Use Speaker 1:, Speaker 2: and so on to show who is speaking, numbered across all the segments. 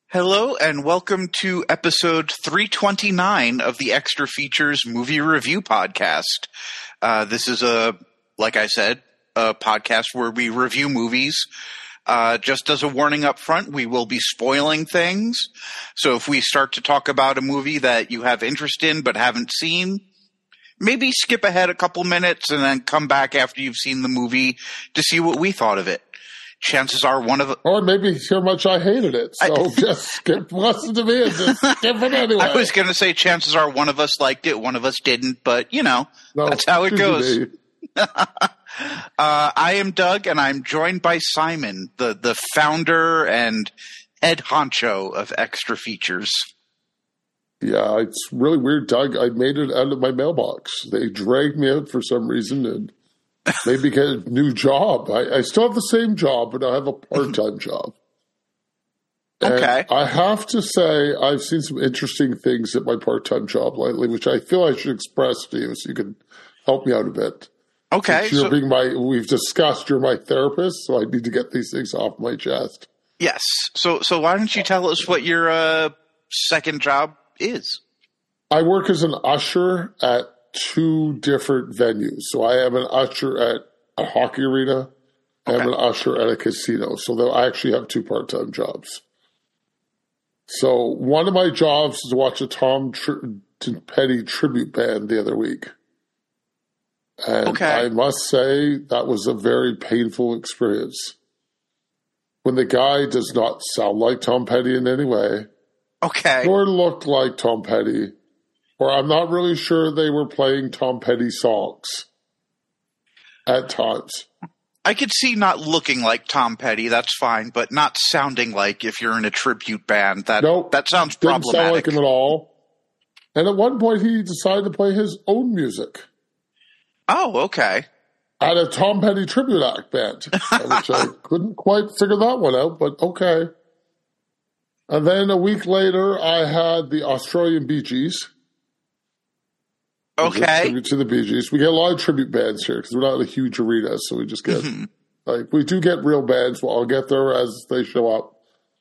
Speaker 1: Hello and welcome to episode 329 of the Extra Features Movie Review Podcast. This is like I said, a podcast where we review movies. Just as a warning up front, we will be spoiling things. So if we start to talk about a movie that you have interest in but haven't seen, maybe skip ahead a couple minutes and then come back after you've seen the movie to see what we thought of it. Chances are
Speaker 2: or maybe how much I hated it. So just skip, listen to me and just skip it anyway.
Speaker 1: I was going to say chances are one of us liked it, one of us didn't, but that's how it goes. I am Doug, and I'm joined by Simon, the founder and head honcho of Extra Features.
Speaker 2: Yeah, it's really weird, Doug. I made it out of my mailbox. They dragged me out for some reason and maybe get a new job. I still have the same job, but I have a part-time job.
Speaker 1: Okay.
Speaker 2: And I have to say, I've seen some interesting things at my part-time job lately, which I feel I should express to you so you can help me out a bit.
Speaker 1: Okay.
Speaker 2: We've discussed you're my therapist, so I need to get these things off my chest.
Speaker 1: Yes. So why don't you tell us what your second job is?
Speaker 2: I work as an usher at two different venues. So I am an usher at a hockey arena. I am an usher at a casino. So I actually have two part-time jobs. So one of my jobs is to watch a Tom Petty tribute band the other week. And I must say that was a very painful experience. When the guy does not sound like Tom Petty in any way.
Speaker 1: Okay.
Speaker 2: Or look like Tom Petty. Or I'm not really sure they were playing Tom Petty songs at times.
Speaker 1: I could see not looking like Tom Petty, that's fine, but not sounding like if you're in a tribute band. That sounds problematic.
Speaker 2: Didn't sound like him at all. And at one point he decided to play his own music.
Speaker 1: Oh, okay.
Speaker 2: At a Tom Petty tribute act band, which I couldn't quite figure that one out, but okay. And then a week later I had the Australian Bee Gees.
Speaker 1: Okay.
Speaker 2: Tribute to the Bee Gees. We get a lot of tribute bands here because we're not in a huge arena, so we just get we do get real bands. Well, I'll get there as they show up.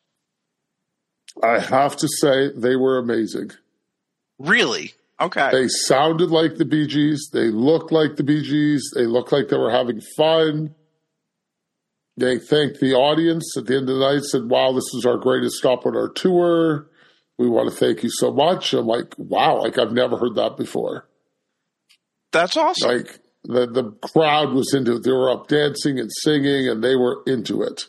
Speaker 2: I have to say they were amazing.
Speaker 1: Really? Okay.
Speaker 2: They sounded like the Bee Gees. They looked like the Bee Gees. They looked like they were having fun. They thanked the audience at the end of the night, said, "Wow, this is our greatest stop on our tour. We want to thank you so much." I'm like, wow, I've never heard that before.
Speaker 1: That's awesome.
Speaker 2: The crowd was into it. They were up dancing and singing, and they were into it.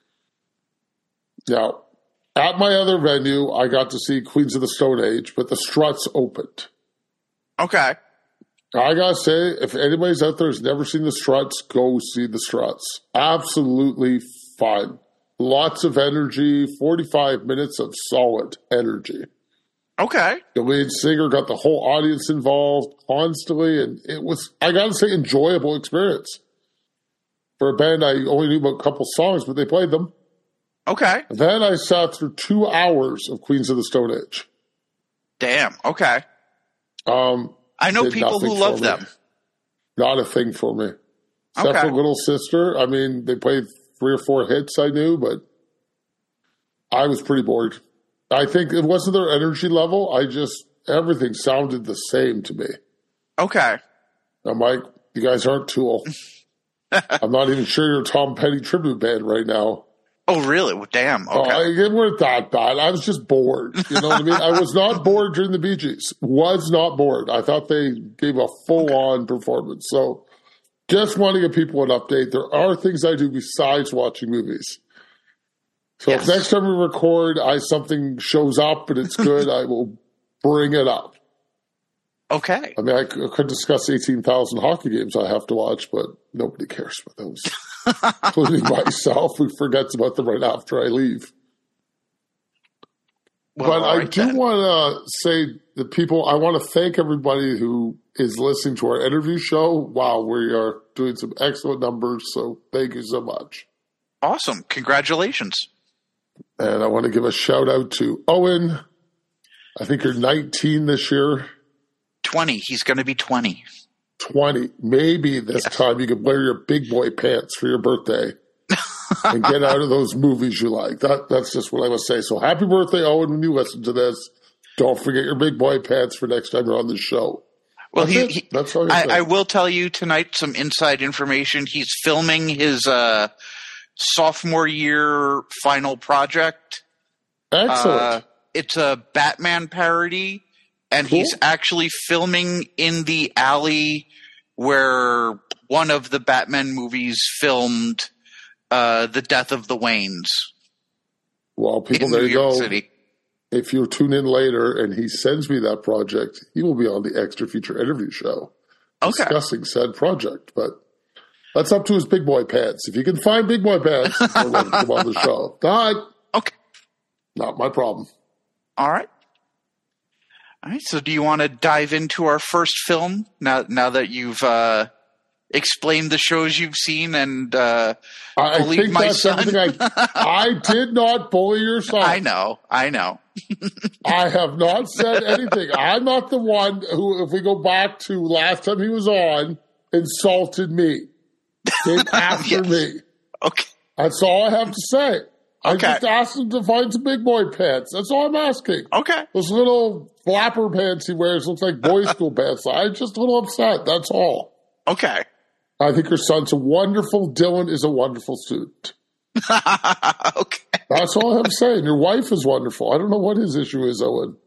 Speaker 2: Now, at my other venue, I got to see Queens of the Stone Age, but the Struts opened.
Speaker 1: Okay.
Speaker 2: I got to say, if anybody's out there who's never seen the Struts, go see the Struts. Absolutely fun. Lots of energy, 45 minutes of solid energy.
Speaker 1: Okay.
Speaker 2: The lead singer got the whole audience involved constantly, and it was, I got to say, enjoyable experience. For a band, I only knew about a couple songs, but they played them.
Speaker 1: Okay.
Speaker 2: And then I sat through 2 hours of Queens of the Stone Age.
Speaker 1: Damn. Okay. I know people who love them.
Speaker 2: Not a thing for me. Except for Little Sister. I mean, they played 3 or 4 hits I knew, but I was pretty bored. I think it wasn't their energy level. Everything sounded the same to me.
Speaker 1: Okay.
Speaker 2: I'm like, you guys aren't Tool. I'm not even sure you're a Tom Petty tribute band right now.
Speaker 1: Oh, really? Well, damn. Okay.
Speaker 2: It weren't that bad. I was just bored. You know what I mean? I was not bored during the Bee Gees. Was not bored. I thought they gave a full-on performance. So just want to give people an update. There are things I do besides watching movies. So if next time we record, something shows up and it's good, I will bring it up.
Speaker 1: Okay.
Speaker 2: I mean, I could discuss 18,000 hockey games I have to watch, but nobody cares about those. Including myself, who forgets about them right after I leave. Well, but I do want to say to people, I want to thank everybody who is listening to our interview show. Wow, we are doing some excellent numbers, so thank you so much.
Speaker 1: Awesome. Congratulations.
Speaker 2: And I want to give a shout out to Owen. I think you're 19 this year.
Speaker 1: 20. He's going to be 20.
Speaker 2: 20. Maybe this time you can wear your big boy pants for your birthday. and get out of those movies you like. That's just what I must say. So happy birthday, Owen, when you listen to this. Don't forget your big boy pants for next time you're on the show.
Speaker 1: Well,
Speaker 2: that's all
Speaker 1: I will tell you tonight some inside information. He's filming his sophomore year final project.
Speaker 2: Excellent.
Speaker 1: It's a Batman parody, and
Speaker 2: Cool.
Speaker 1: he's actually filming in the alley where one of the Batman movies filmed The Death of the Waynes.
Speaker 2: Well, people,
Speaker 1: in
Speaker 2: there
Speaker 1: New
Speaker 2: you
Speaker 1: York
Speaker 2: go.
Speaker 1: City.
Speaker 2: If you tune in later and he sends me that project, he will be on the Extra Feature interview show discussing said project. But that's up to his big boy pants. If you can find big boy pants, I'll let him come on the show.
Speaker 1: Okay.
Speaker 2: Not my problem.
Speaker 1: All right. So do you want to dive into our first film now that you've explained the shows you've seen and
Speaker 2: I
Speaker 1: bullied
Speaker 2: think
Speaker 1: my
Speaker 2: that's
Speaker 1: son?
Speaker 2: everything. I did not bully your son.
Speaker 1: I know.
Speaker 2: I have not said anything. I'm not the one who, if we go back to last time he was on, insulted me. Came after me.
Speaker 1: Okay.
Speaker 2: That's all I have to say. I
Speaker 1: Okay.
Speaker 2: just asked him to find some big boy pants. That's all I'm asking.
Speaker 1: Okay.
Speaker 2: Those little flapper pants he wears looks like boy school pants. I'm just a little upset. That's all.
Speaker 1: Okay.
Speaker 2: I think your son's a wonderful. Dylan is a wonderful student.
Speaker 1: Okay.
Speaker 2: That's all I'm saying. Your wife is wonderful. I don't know what his issue is, Owen.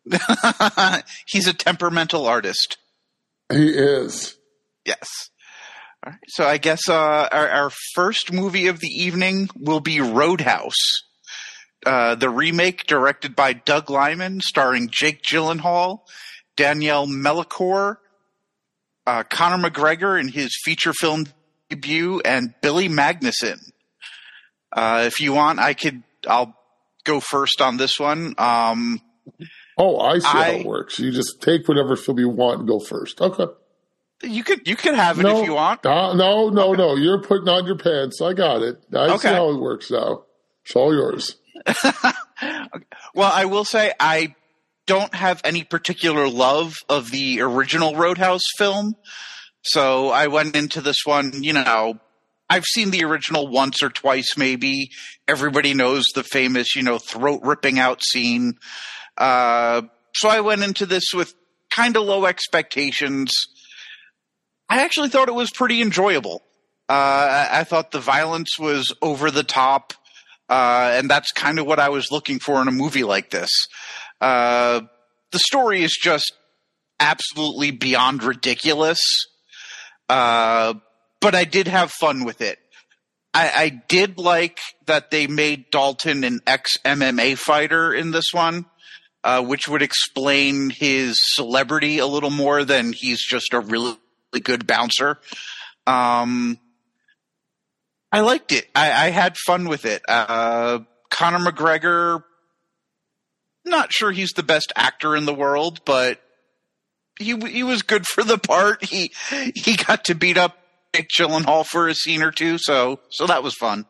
Speaker 1: He's a temperamental artist.
Speaker 2: He is.
Speaker 1: Yes. All right. So I guess our first movie of the evening will be Roadhouse, the remake directed by Doug Liman, starring Jake Gyllenhaal, Danielle Melchior, Conor McGregor in his feature film debut, and Billy Magnuson. If you want, I'll go first on this one.
Speaker 2: Oh, I see how it works. You just take whatever film you want and go first. Okay.
Speaker 1: You could have it if you want.
Speaker 2: No. You're putting on your pants. I got it. I see how it works now. It's all yours.
Speaker 1: Well, I will say I don't have any particular love of the original Roadhouse film. So I went into this one, I've seen the original once or twice maybe. Everybody knows the famous, throat ripping out scene. So I went into this with kind of low expectations. I actually thought it was pretty enjoyable. I thought the violence was over the top, and that's kind of what I was looking for in a movie like this. The story is just absolutely beyond ridiculous, but I did have fun with it. I did like that they made Dalton an ex-MMA fighter in this one, which would explain his celebrity a little more than he's just a really good bouncer. I liked it. I had fun with it. Conor McGregor, not sure he's the best actor in the world, but he was good for the part. He got to beat up Jake Gyllenhaal for a scene or two, so that was fun.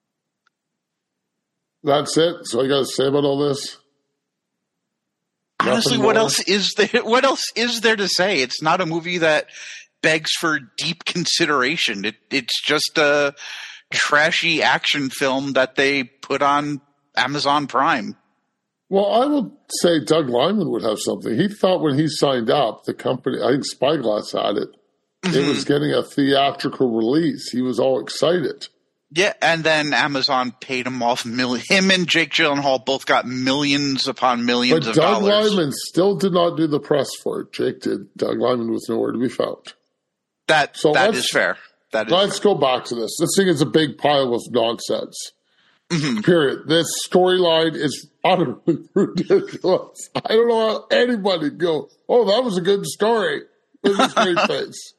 Speaker 2: That's it. So I got to say about all this.
Speaker 1: Honestly, what else is there? What else is there to say? It's not a movie that begs for deep consideration. It's just a trashy action film that they put on Amazon Prime.
Speaker 2: Well, I would say Doug Liman would have something. He thought when he signed up, the company, I think Spyglass had it, it was getting a theatrical release. He was all excited.
Speaker 1: Yeah, and then Amazon paid him off him and Jake Gyllenhaal both got millions upon millions of dollars.
Speaker 2: But Doug Liman still did not do the press for it. Jake did. Doug Liman was nowhere to be found.
Speaker 1: That is fair.
Speaker 2: Let's go back to this. This thing is a big pile of nonsense.
Speaker 1: Mm-hmm.
Speaker 2: Period. This storyline is utterly ridiculous. I don't know how anybody go, oh, that was a good story with a straight face.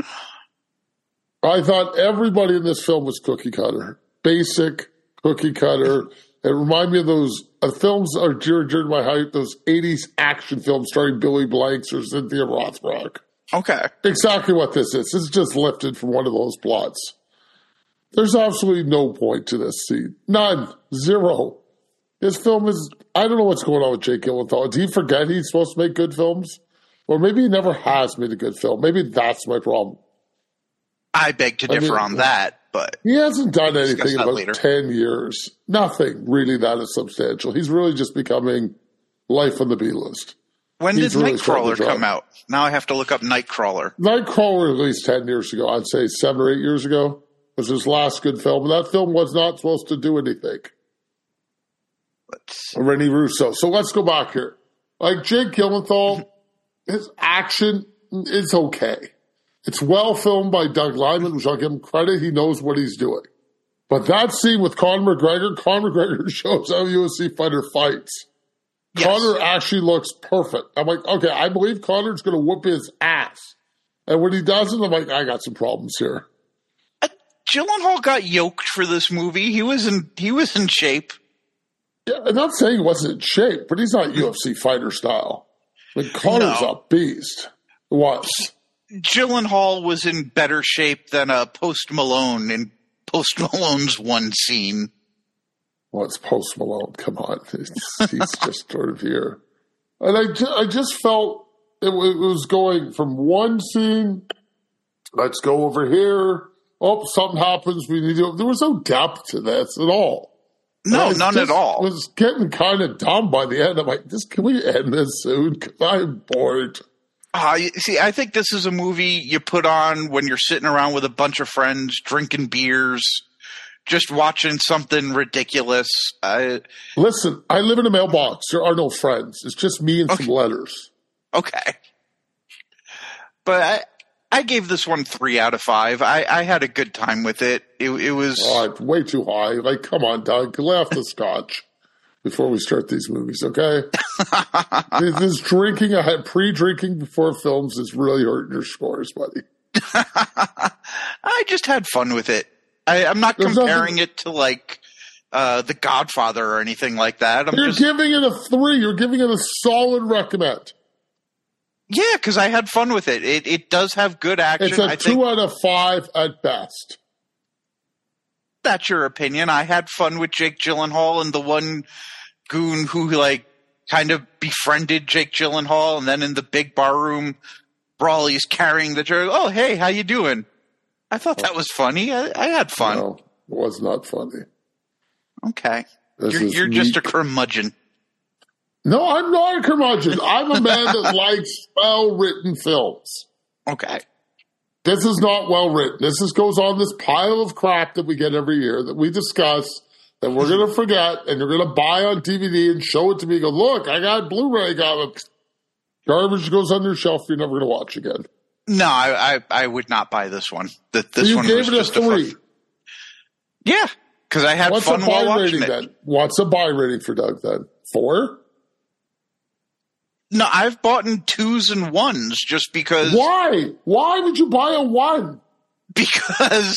Speaker 2: I thought everybody in this film was cookie cutter. Basic cookie cutter. It reminded me of those films are during my height, those 80s action films starring Billy Blanks or Cynthia Rothrock.
Speaker 1: Okay.
Speaker 2: Exactly what this is. It's just lifted from one of those plots. There's absolutely no point to this scene. None. Zero. This film is, I don't know what's going on with Jake Gyllenhaal. Did he forget he's supposed to make good films? Or maybe he never has made a good film. Maybe that's my problem.
Speaker 1: I beg to differ on that, but
Speaker 2: he hasn't done anything in about
Speaker 1: later.
Speaker 2: 10 years. Nothing really that is substantial. He's really just becoming life on the B-list.
Speaker 1: When did Nightcrawler come out? Now I have to look up Nightcrawler.
Speaker 2: Nightcrawler at least 10 years ago. I'd say 7 or 8 years ago was his last good film. And that film was not supposed to do anything. Rennie Russo. So let's go back here. Like Jake Gyllenhaal, his action is okay. It's well filmed by Doug Liman, which I'll give him credit. He knows what he's doing. But that scene with Conor McGregor shows how a UFC fighter fights. Yes. Conor actually looks perfect. I'm like, okay, I believe Conor's going to whoop his ass. And when he doesn't, I'm like, I got some problems here.
Speaker 1: Gyllenhaal got yoked for this movie. He was in shape.
Speaker 2: Yeah, I'm not saying he wasn't in shape, but he's not UFC fighter style. Like Conor's a beast. Was.
Speaker 1: Gyllenhaal was in better shape than Post Malone in Post Malone's one scene.
Speaker 2: Well, it's Post Malone. Come on. He's just sort of here. And I just felt it was going from one scene, let's go over here. Oh, something happens. We need to. There was no depth to this at all.
Speaker 1: No, none at all.
Speaker 2: It was getting kind of dumb by the end. I'm like, can we end this soon? Because I'm bored.
Speaker 1: See, I think this is a movie you put on when you're sitting around with a bunch of friends, drinking beers, just watching something ridiculous.
Speaker 2: Listen, I live in a mailbox. There are no friends. It's just me and some letters.
Speaker 1: Okay. But I gave this one 3 out of 5. I had a good time with it. It was
Speaker 2: way too high. Like, come on, Doug, lay off the scotch before we start these movies, okay? This drinking, I had pre-drinking before films is really hurting your scores, buddy.
Speaker 1: I just had fun with it. I'm not comparing it to like The Godfather or anything like that.
Speaker 2: You're giving it a 3. You're giving it a solid recommend.
Speaker 1: Yeah, because I had fun with it. It does have good action.
Speaker 2: It's a 2 out of 5 at best.
Speaker 1: That's your opinion. I had fun with Jake Gyllenhaal and the one goon who like kind of befriended Jake Gyllenhaal, and then in the big bar room, Brawley's carrying the jerk. Oh, hey, how you doing? I thought that was funny. I had fun.
Speaker 2: No, it was not funny.
Speaker 1: Okay. You're just a curmudgeon.
Speaker 2: No, I'm not a curmudgeon. I'm a man that likes well-written films.
Speaker 1: Okay.
Speaker 2: This is not well-written. This goes on this pile of crap that we get every year that we discuss that we're going to forget, and you're going to buy on DVD and show it to me and go, look, I got Blu-ray. Garbage goes on your shelf you're never going to watch again.
Speaker 1: No, I would not buy this one. This
Speaker 2: you
Speaker 1: one
Speaker 2: gave
Speaker 1: was
Speaker 2: it a
Speaker 1: just
Speaker 2: 3.
Speaker 1: Yeah, because I had fun while watching it.
Speaker 2: Then? What's a buy rating for Doug then? 4?
Speaker 1: No, I've bought in 2s and 1s just because.
Speaker 2: Why? Why would you buy a 1?
Speaker 1: Because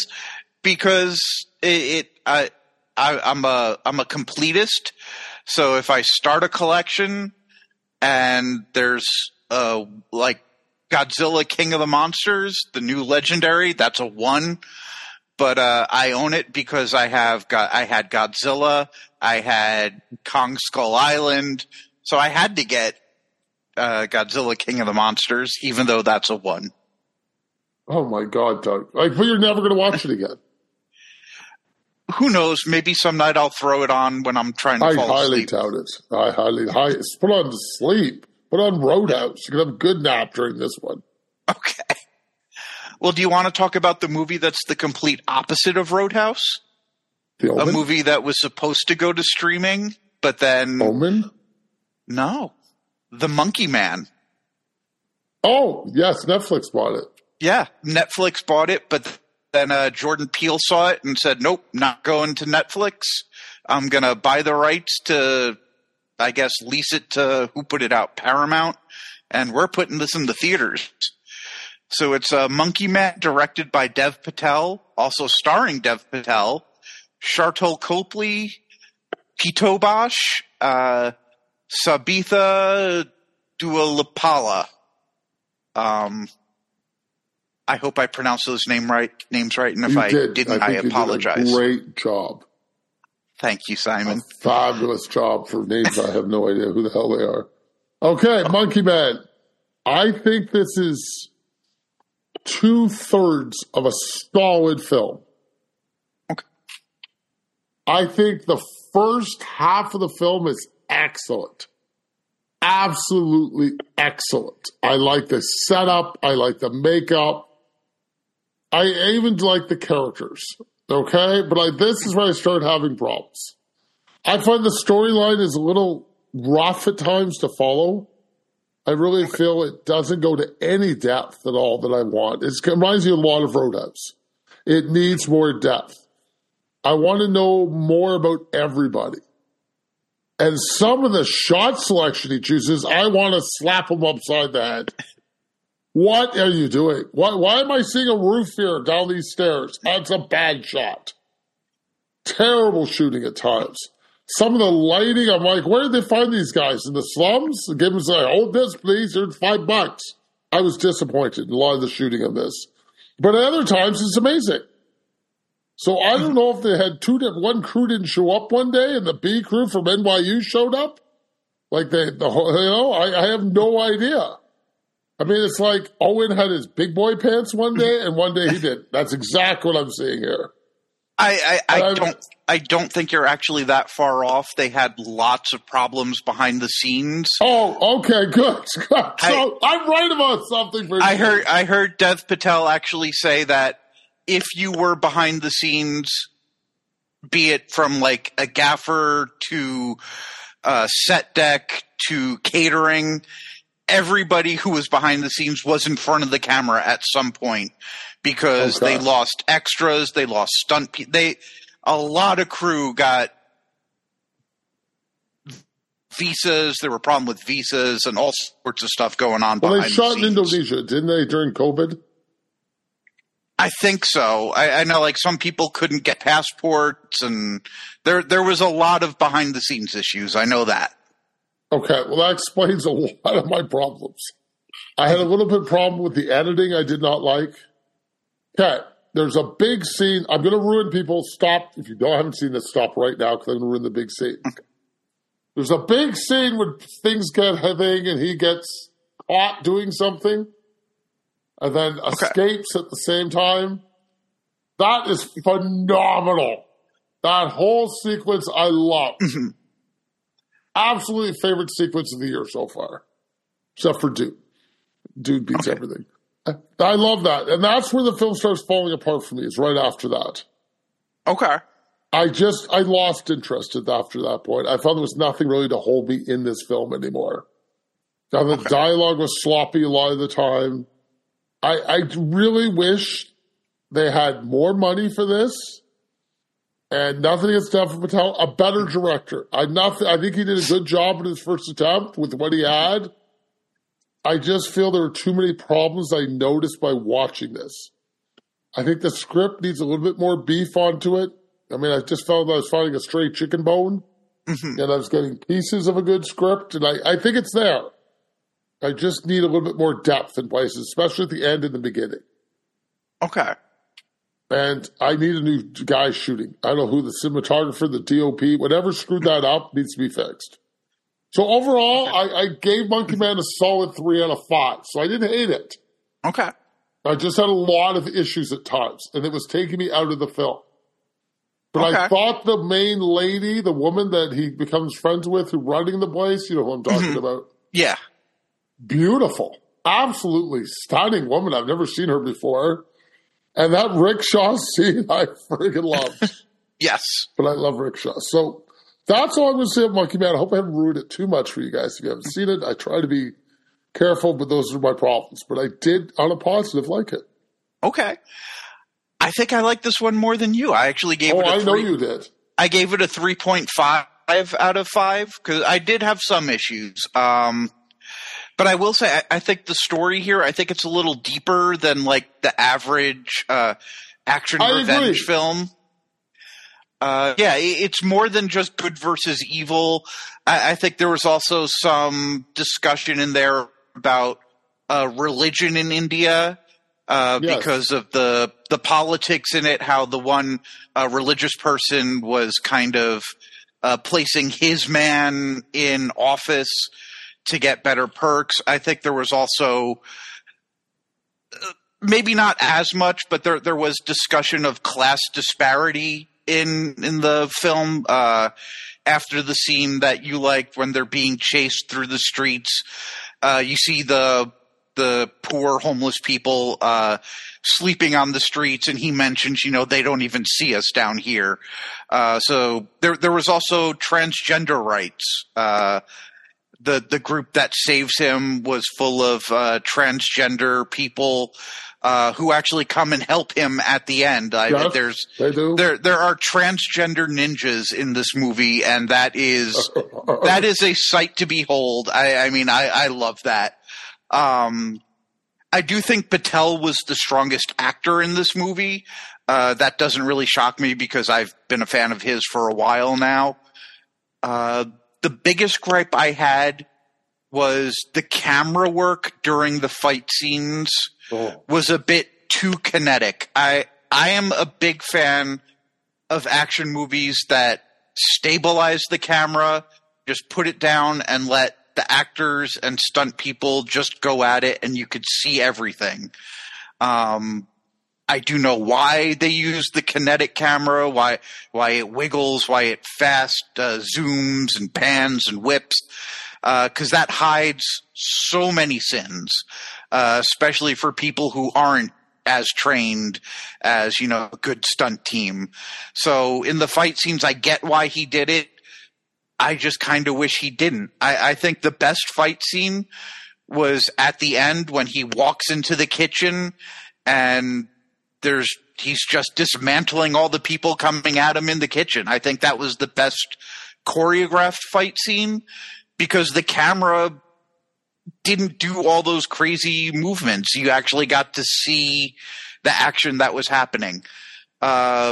Speaker 1: I'm a completist. So if I start a collection and there's like Godzilla King of the Monsters, the new Legendary, that's a 1. But I own it because I had Godzilla, I had Kong Skull Island, so I had to get Godzilla King of the Monsters, even though that's a 1.
Speaker 2: Oh my God, Doug! But you're never going to watch it again.
Speaker 1: Who knows? Maybe some night I'll throw it on when I'm trying to fall asleep.
Speaker 2: I highly doubt it. Put on to sleep. Put on Roadhouse. You can have a good nap during this one.
Speaker 1: Okay. Well, do you want to talk about the movie that's the complete opposite of Roadhouse?
Speaker 2: The Omen?
Speaker 1: A movie that was supposed to go to streaming, but then...
Speaker 2: Omen?
Speaker 1: No. The Monkey Man.
Speaker 2: Oh, yes, Netflix bought it.
Speaker 1: Yeah, Netflix bought it, but then Jordan Peele saw it and said, nope, not going to Netflix. I'm going to buy the rights to, I guess, lease it to, who put it out, Paramount, and we're putting this in the theaters. So it's Monkey Man, directed by Dev Patel, also starring Dev Patel, Shartul Copley, Pitobosh, Sabitha Dualapala. I hope I pronounced those names right, and if I didn't, I apologize.
Speaker 2: You did a great job.
Speaker 1: Thank you, Simon.
Speaker 2: A fabulous job for names I have no idea who the hell they are. Okay, Monkey Man. I think this is 2/3 of a solid film. I think the first half of the film is excellent. Absolutely excellent. I like the setup. I like the makeup. I even like the characters. Okay? But this is where I started having problems. I find the storyline is a little rough at times to follow. I really feel it doesn't go to any depth at all that I want. It reminds me a lot of Roadhouse. It needs more depth. I want to know more about everybody. And some of the shot selection he chooses, I want to slap him upside the head. What are you doing? Why am I seeing a roof here down these stairs? That's a bad shot. Terrible shooting at times. Some of the lighting, I'm like, where did they find these guys? In the slums? Give them say, hold this, please. Here's $5. I was disappointed in a lot of the shooting of this. But at other times, it's amazing. So I don't know if they had one crew didn't show up one day and the B crew from NYU showed up. I have no idea. I mean, it's like Owen had his big boy pants one day and one day he didn't. That's exactly what I'm seeing here.
Speaker 1: I don't think you're actually that far off. They had lots of problems behind the scenes.
Speaker 2: Oh, okay, good. So I'm right about something.
Speaker 1: I heard Dev Patel actually say that if you were behind the scenes, be it from like a gaffer to set deck to catering, everybody who was behind the scenes was in front of the camera at some point because they lost extras, they lost stunt people. A lot of crew got visas. There were problems with visas and all sorts of stuff going on behind the scenes.
Speaker 2: Well, they shot in Indonesia, didn't they, during COVID?
Speaker 1: I think so. I know, like, some people couldn't get passports, and there was a lot of behind-the-scenes issues. I know that.
Speaker 2: Okay, well, that explains a lot of my problems. I had a little bit of problem with the editing I did not like. Okay, there's a big scene. I'm going to ruin people. Stop. If you haven't seen this, stop right now because I'm going to ruin the big scene. Okay. There's a big scene where things get heavy and he gets caught doing something and then escapes at the same time. That is phenomenal. That whole sequence I love. Mm-hmm. Absolutely favorite sequence of the year so far. Except for Dude. Dude beats everything. I love that. And that's where the film starts falling apart for me, is right after that.
Speaker 1: Okay.
Speaker 2: I lost interest after that point. I found there was nothing really to hold me in this film anymore. Now, the dialogue was sloppy a lot of the time. I really wish they had more money for this. And nothing against Dev Patel, a better director. I think he did a good job in his first attempt with what he had. I just feel there are too many problems I noticed by watching this. I think the script needs a little bit more beef onto it. I mean, I just felt I was finding a stray chicken bone, and I was getting pieces of a good script, and I think it's there. I just need a little bit more depth in places, especially at the end and the beginning.
Speaker 1: Okay.
Speaker 2: And I need a new guy shooting. I don't know who, the cinematographer, the DOP, whatever screwed that up needs to be fixed. So overall, I gave Monkey Man a solid 3 out of 5. So I didn't hate it.
Speaker 1: Okay.
Speaker 2: I just had a lot of issues at times, and it was taking me out of the film. But I thought the main lady, the woman that he becomes friends with, who running the place, you know who I'm talking about?
Speaker 1: Yeah.
Speaker 2: Beautiful. Absolutely stunning woman. I've never seen her before. And that rickshaw scene I friggin' loved.
Speaker 1: Yes.
Speaker 2: But I love rickshaw. So that's all I'm going to say about Monkey Man. I hope I haven't ruined it too much for you guys. If you haven't seen it, I try to be careful, but those are my problems. But I did, on a positive, like it.
Speaker 1: Okay. I think I like this one more than you. I actually gave it a 3.
Speaker 2: I know you did.
Speaker 1: I gave it a 3.5 out of 5 because I did have some issues. But I will say, I think the story here, I think it's a little deeper than like the average action revenge film. It's more than just good versus evil. I think there was also some discussion in there about religion in India because of the politics in it, how the one religious person was kind of placing his man in office to get better perks. I think there was also maybe not as much, but there was discussion of class disparity in the film after the scene that you liked when they're being chased through the streets. You see the poor homeless people sleeping on the streets, and he mentions, they don't even see us down here. So there was also transgender rights. The group that saves him was full of transgender people who actually come and help him at the end.
Speaker 2: Yes, they do.
Speaker 1: There are transgender ninjas in this movie, and that is a sight to behold. I love that. I do think Patel was the strongest actor in this movie. That doesn't really shock me because I've been a fan of his for a while now. The biggest gripe I had was the camera work during the fight scenes was a bit too kinetic. I am a big fan of action movies that stabilize the camera, just put it down and let the actors and stunt people just go at it and you could see everything. I do know why they use the kinetic camera, why it wiggles, why it fast zooms and pans and whips, because that hides so many sins, especially for people who aren't as trained as, a good stunt team. So in the fight scenes, I get why he did it. I just kind of wish he didn't. I think the best fight scene was at the end when he walks into the kitchen and he's just dismantling all the people coming at him in the kitchen. I think that was the best choreographed fight scene because the camera didn't do all those crazy movements. You actually got to see the action that was happening. My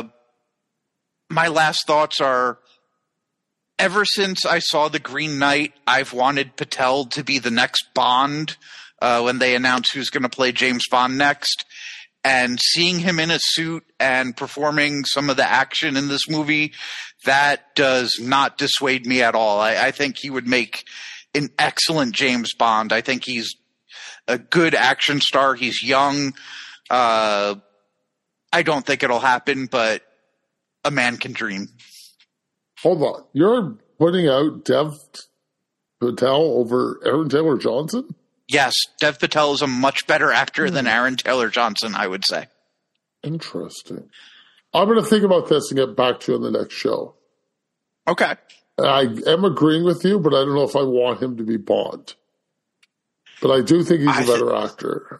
Speaker 1: last thoughts are, ever since I saw The Green Knight, I've wanted Patel to be the next Bond when they announce who's going to play James Bond next. And seeing him in a suit and performing some of the action in this movie, that does not dissuade me at all. I think he would make an excellent James Bond. I think he's a good action star. He's young. I don't think it'll happen, but a man can dream.
Speaker 2: Hold on. You're putting out Dev Patel over Aaron Taylor-Johnson?
Speaker 1: Yes, Dev Patel is a much better actor than Aaron Taylor-Johnson, I would say.
Speaker 2: Interesting. I'm going to think about this and get back to you on the next show.
Speaker 1: Okay.
Speaker 2: I am agreeing with you, but I don't know if I want him to be Bond. But I do think he's a better actor.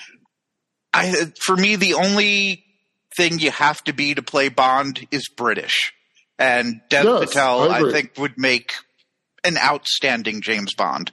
Speaker 1: For me, the only thing you have to be to play Bond is British. And Dev Patel, I think, would make an outstanding James Bond.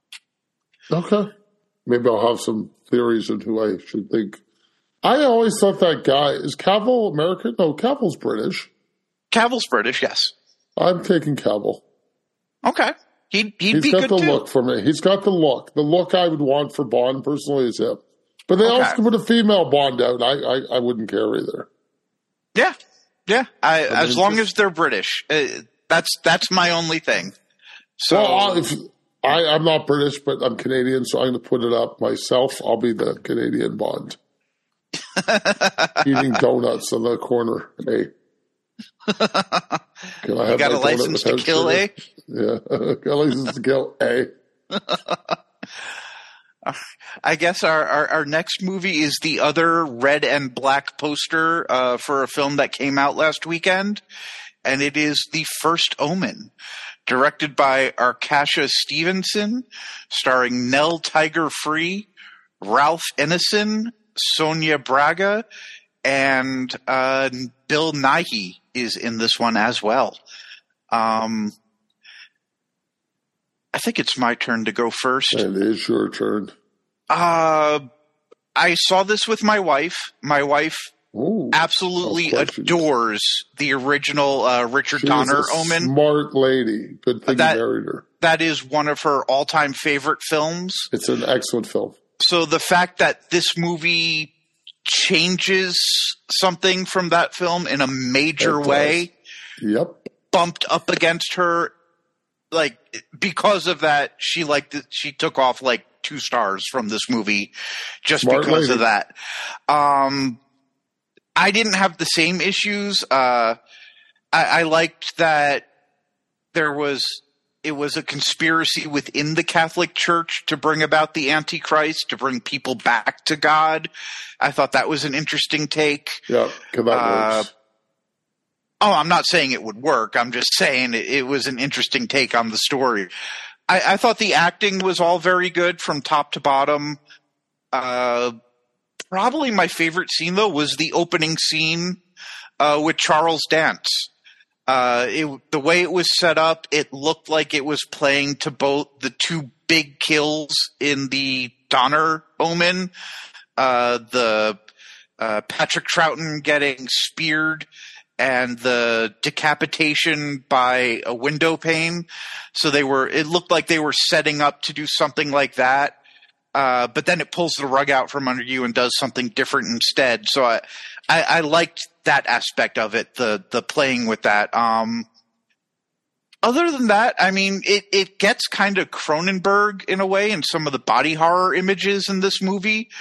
Speaker 2: Okay. Maybe I'll have some theories on who I should think. I always thought that guy, is Cavill American? No, Cavill's British.
Speaker 1: Cavill's British, yes.
Speaker 2: I'm taking Cavill.
Speaker 1: Okay. He'd be good too.
Speaker 2: He's got the look for me. He's got the look. The look I would want for Bond personally is him. But they also could put a female Bond out. I wouldn't care either.
Speaker 1: Yeah. Yeah. As long as they're British. That's my only thing. So
Speaker 2: well, I'm not British, but I'm Canadian, so I'm going to put it up myself. I'll be the Canadian Bond. Eating donuts on the corner. Hey. Can I have
Speaker 1: got a license to kill, eh?
Speaker 2: Yeah. Got a license to kill, eh?
Speaker 1: I guess our next movie is the other red and black poster for a film that came out last weekend, and it is The First Omen. Directed by Arkasha Stevenson, starring Nell Tiger-Free, Ralph Ineson, Sonia Braga, and Bill Nighy is in this one as well. I think it's my turn to go first.
Speaker 2: It is your turn.
Speaker 1: I saw this with my wife. My wife absolutely adores the original Richard Donner Omen.
Speaker 2: Smart lady. Good thing you married her.
Speaker 1: That is one of her all-time favorite films.
Speaker 2: It's an excellent film.
Speaker 1: So the fact that this movie changes something from that film in a major way, bumped up against her, like because of that, she took off like 2 stars from this movie just because of that. I didn't have the same issues. I liked that it was a conspiracy within the Catholic Church to bring about the Antichrist, to bring people back to God. I thought that was an interesting take.
Speaker 2: Yeah, because that works.
Speaker 1: Oh, I'm not saying it would work. I'm just saying it was an interesting take on the story. I thought the acting was all very good from top to bottom. Probably my favorite scene, though, was the opening scene with Charles Dance. The way it was set up, it looked like it was playing to both the two big kills in the Donner Omen, the Patrick Troughton getting speared and the decapitation by a window pane. So it looked like they were setting up to do something like that. But then it pulls the rug out from under you and does something different instead. So I liked that aspect of it, the playing with that. Other than that, I mean, it gets kind of Cronenberg in a way in some of the body horror images in this movie.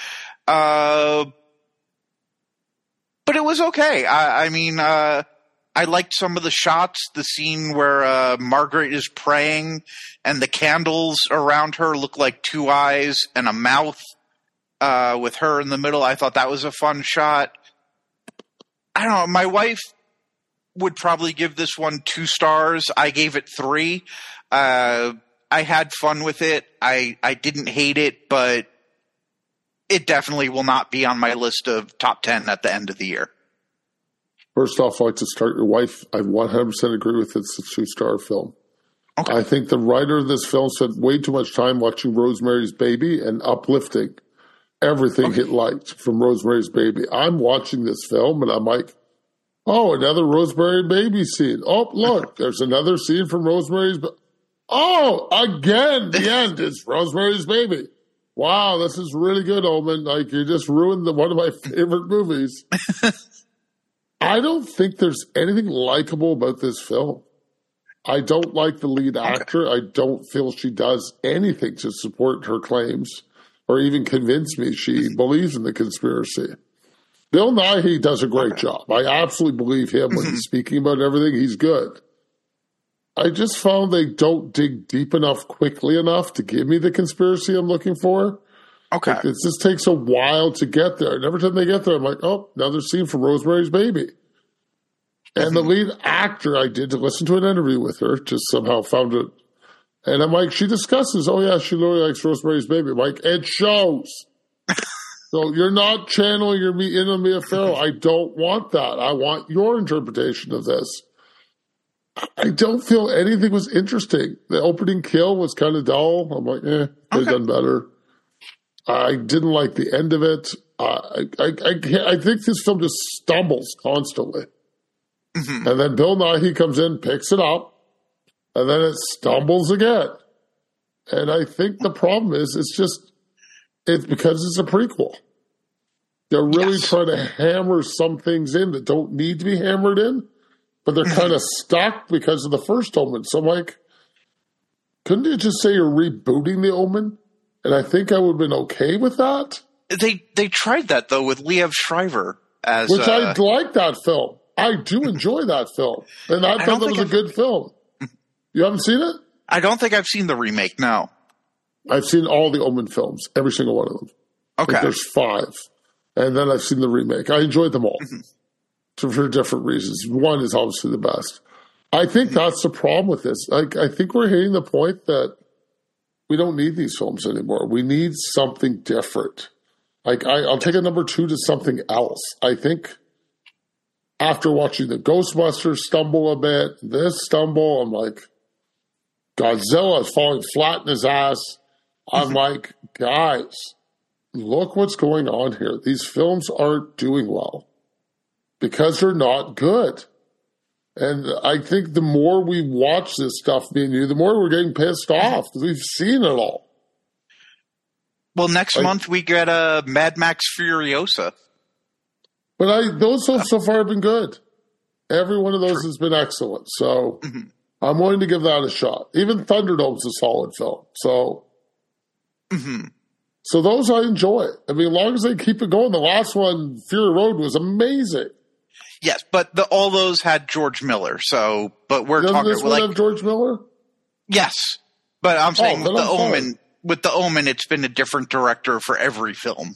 Speaker 1: But it was okay. I mean, I liked some of the shots, the scene where Margaret is praying and the candles around her look like two eyes and a mouth with her in the middle. I thought that was a fun shot. I don't know. My wife would probably give this one 2 stars. I gave it 3. I had fun with it. I didn't hate it, but it definitely will not be on my list of top 10 at the end of the year.
Speaker 2: First off, I'd like to start your wife. I 100% agree with it. It's a 2-star film.
Speaker 1: Okay.
Speaker 2: I think the writer of this film spent way too much time watching Rosemary's Baby and uplifting everything he liked from Rosemary's Baby. I'm watching this film and I'm like, oh, another Rosemary Baby scene. Oh, look, there's another scene from Rosemary's Baby. Oh, again, the end is Rosemary's Baby. Wow, this is really good, Omen. Like, you just ruined one of my favorite movies. I don't think there's anything likable about this film. I don't like the lead actor. I don't feel she does anything to support her claims or even convince me she believes in the conspiracy. Bill Nighy does a great job. I absolutely believe him when he's speaking about everything. He's good. I just found they don't dig deep enough quickly enough to give me the conspiracy I'm looking for.
Speaker 1: Okay.
Speaker 2: Like, it just takes a while to get there. And every time they get there, I'm like, oh, another scene from Rosemary's Baby. And the lead actor, I did listen to an interview with her, just somehow found it. And I'm like, she discusses, oh, yeah, she really likes Rosemary's Baby. I'm like, it shows. So you're not channeling your inner Mia Farrow. I don't want that. I want your interpretation of this. I don't feel anything was interesting. The opening kill was kind of dull. I'm like, could have done better. I didn't like the end of it. I think this film just stumbles constantly. And then Bill Nighy comes in, picks it up, and then it stumbles again. And I think the problem is it's because it's a prequel. They're really trying to hammer some things in that don't need to be hammered in, but they're kind of stuck because of the first Omen. So I'm like, couldn't you just say you're rebooting the Omen? And I think I would have been okay with that.
Speaker 1: They tried that, though, with Liev Schreiber. I
Speaker 2: like that film. I do enjoy that film. And I thought that was a good film. You haven't seen it?
Speaker 1: I don't think I've seen the remake, no.
Speaker 2: I've seen all the Omen films, every single one of them.
Speaker 1: Okay.
Speaker 2: Like there's 5. And then I've seen the remake. I enjoyed them all for different reasons. One is obviously the best. I think that's the problem with this. Like, I think we're hitting the point that we don't need these films anymore. We need something different. Like, I'll take a number 2 to something else. I think after watching the Ghostbusters stumble a bit, this stumble, I'm like, Godzilla is falling flat in his ass. I'm like, guys, look what's going on here. These films aren't doing well because they're not good. And I think the more we watch this stuff, me and you, the more we're getting pissed off because we've seen it all.
Speaker 1: Well, next month we get a Mad Max Furiosa.
Speaker 2: But those so far have been good. Every one of those has been excellent. So I'm willing to give that a shot. Even Thunderdome's a solid film. So, so those I enjoy. I mean, as long as they keep it going. The last one, Fury Road, was amazing.
Speaker 1: Yes, but all those had George Miller. So, but we're
Speaker 2: Doesn't
Speaker 1: talking
Speaker 2: this one
Speaker 1: like
Speaker 2: have George Miller?
Speaker 1: yes, but I'm saying
Speaker 2: then
Speaker 1: with the
Speaker 2: I'm fine.
Speaker 1: Omen. With the Omen, it's been a different director for every film.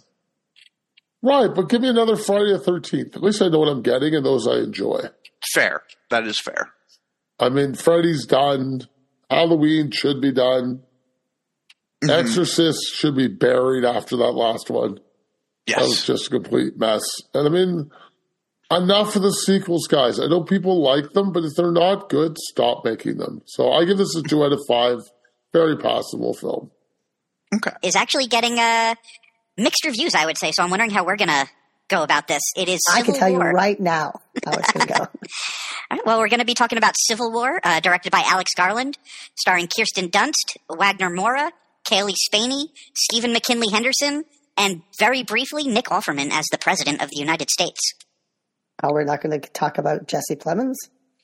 Speaker 2: Right, but give me another Friday the 13th. At least I know what I'm getting and those I enjoy.
Speaker 1: Fair. That is fair.
Speaker 2: I mean, Freddy's done. Halloween should be done.
Speaker 1: Mm-hmm.
Speaker 2: Exorcist should be buried after that last one.
Speaker 1: Yes.
Speaker 2: That was just a complete mess. And I mean, enough of the sequels, guys. I know people like them, but if they're not good, stop making them. So I give this a 2 out of 5. Very passable film.
Speaker 1: Okay.
Speaker 3: Is actually getting mixed reviews, I would say. So I'm wondering how we're going to go about this. It is Civil
Speaker 4: I can tell
Speaker 3: War.
Speaker 4: you right now how it's going to go.
Speaker 3: All right, well, we're going to be talking about Civil War, directed by Alex Garland, starring Kirsten Dunst, Wagner Moura, Kaylee Spaney, Stephen McKinley Henderson, and very briefly, Nick Offerman as the President of the United States.
Speaker 4: Oh, we're not going to talk about Jesse Plemons?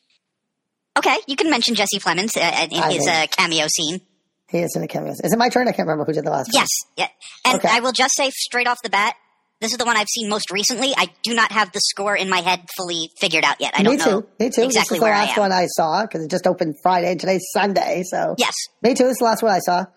Speaker 3: Okay, you can mention Jesse Plemons in his cameo scene.
Speaker 4: He is in a cameo. Is it my turn? I can't remember who did the last one.
Speaker 3: Yes. Yeah. And
Speaker 4: Okay.
Speaker 3: I will just say straight off the bat, this is the one I've seen most recently. I do not have the score in my head fully figured out yet. I don't know
Speaker 4: Me too.
Speaker 3: exactly
Speaker 4: This is the
Speaker 3: where I
Speaker 4: last
Speaker 3: am.
Speaker 4: one I saw because it just opened Friday. Today's Sunday, so
Speaker 3: Yes.
Speaker 4: me too. It's the last one I saw.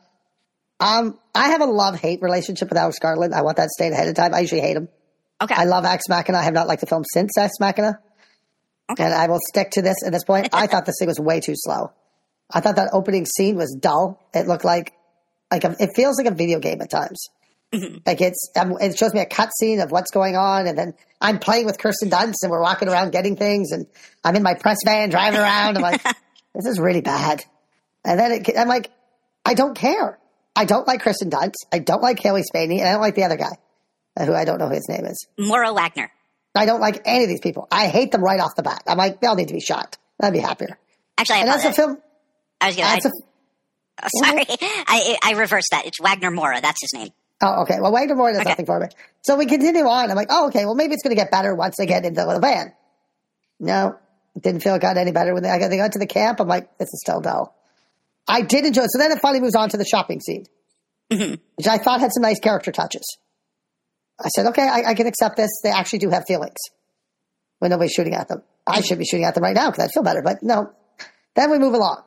Speaker 4: I have a love-hate relationship with Alex Garland. I want that stated ahead of time. I usually hate him.
Speaker 3: Okay.
Speaker 4: I love Ex Machina. I have not liked the film since Ex Machina.
Speaker 3: Okay.
Speaker 4: And I will stick to this at this point. I thought this thing was way too slow. I thought that opening scene was dull. It looked like it feels like a video game at times.
Speaker 3: Mm-hmm.
Speaker 4: Like it shows me a cutscene of what's going on, and then I'm playing with Kirsten Dunst, and we're walking around getting things, and I'm in my press van driving around. I'm like, this is really bad. And then I'm like, I don't care. I don't like Kirsten Dunst. I don't like Kaylee Spaney, and I don't like the other guy, who I don't know who his name is.
Speaker 3: Maura Wagner.
Speaker 4: I don't like any of these people. I hate them right off the bat. I'm like, they'll need to be shot. I'd be happier.
Speaker 3: Actually,
Speaker 4: And that's a film.
Speaker 3: I was going to. Sorry, I reversed that. It's Wagner Moura. That's his name.
Speaker 4: Oh, okay. Well, Wagner Moore does nothing for me. So we continue on. I'm like, oh, okay. Well, maybe it's going to get better once they get into the van. No, it didn't feel it got any better when they got to the camp. I'm like, this is still dull. I did enjoy it. So then it finally moves on to the shopping scene, which I thought had some nice character touches. I said, okay, I can accept this. They actually do have feelings when nobody's shooting at them. I should be shooting at them right now because I'd feel better, but no. Then we move along.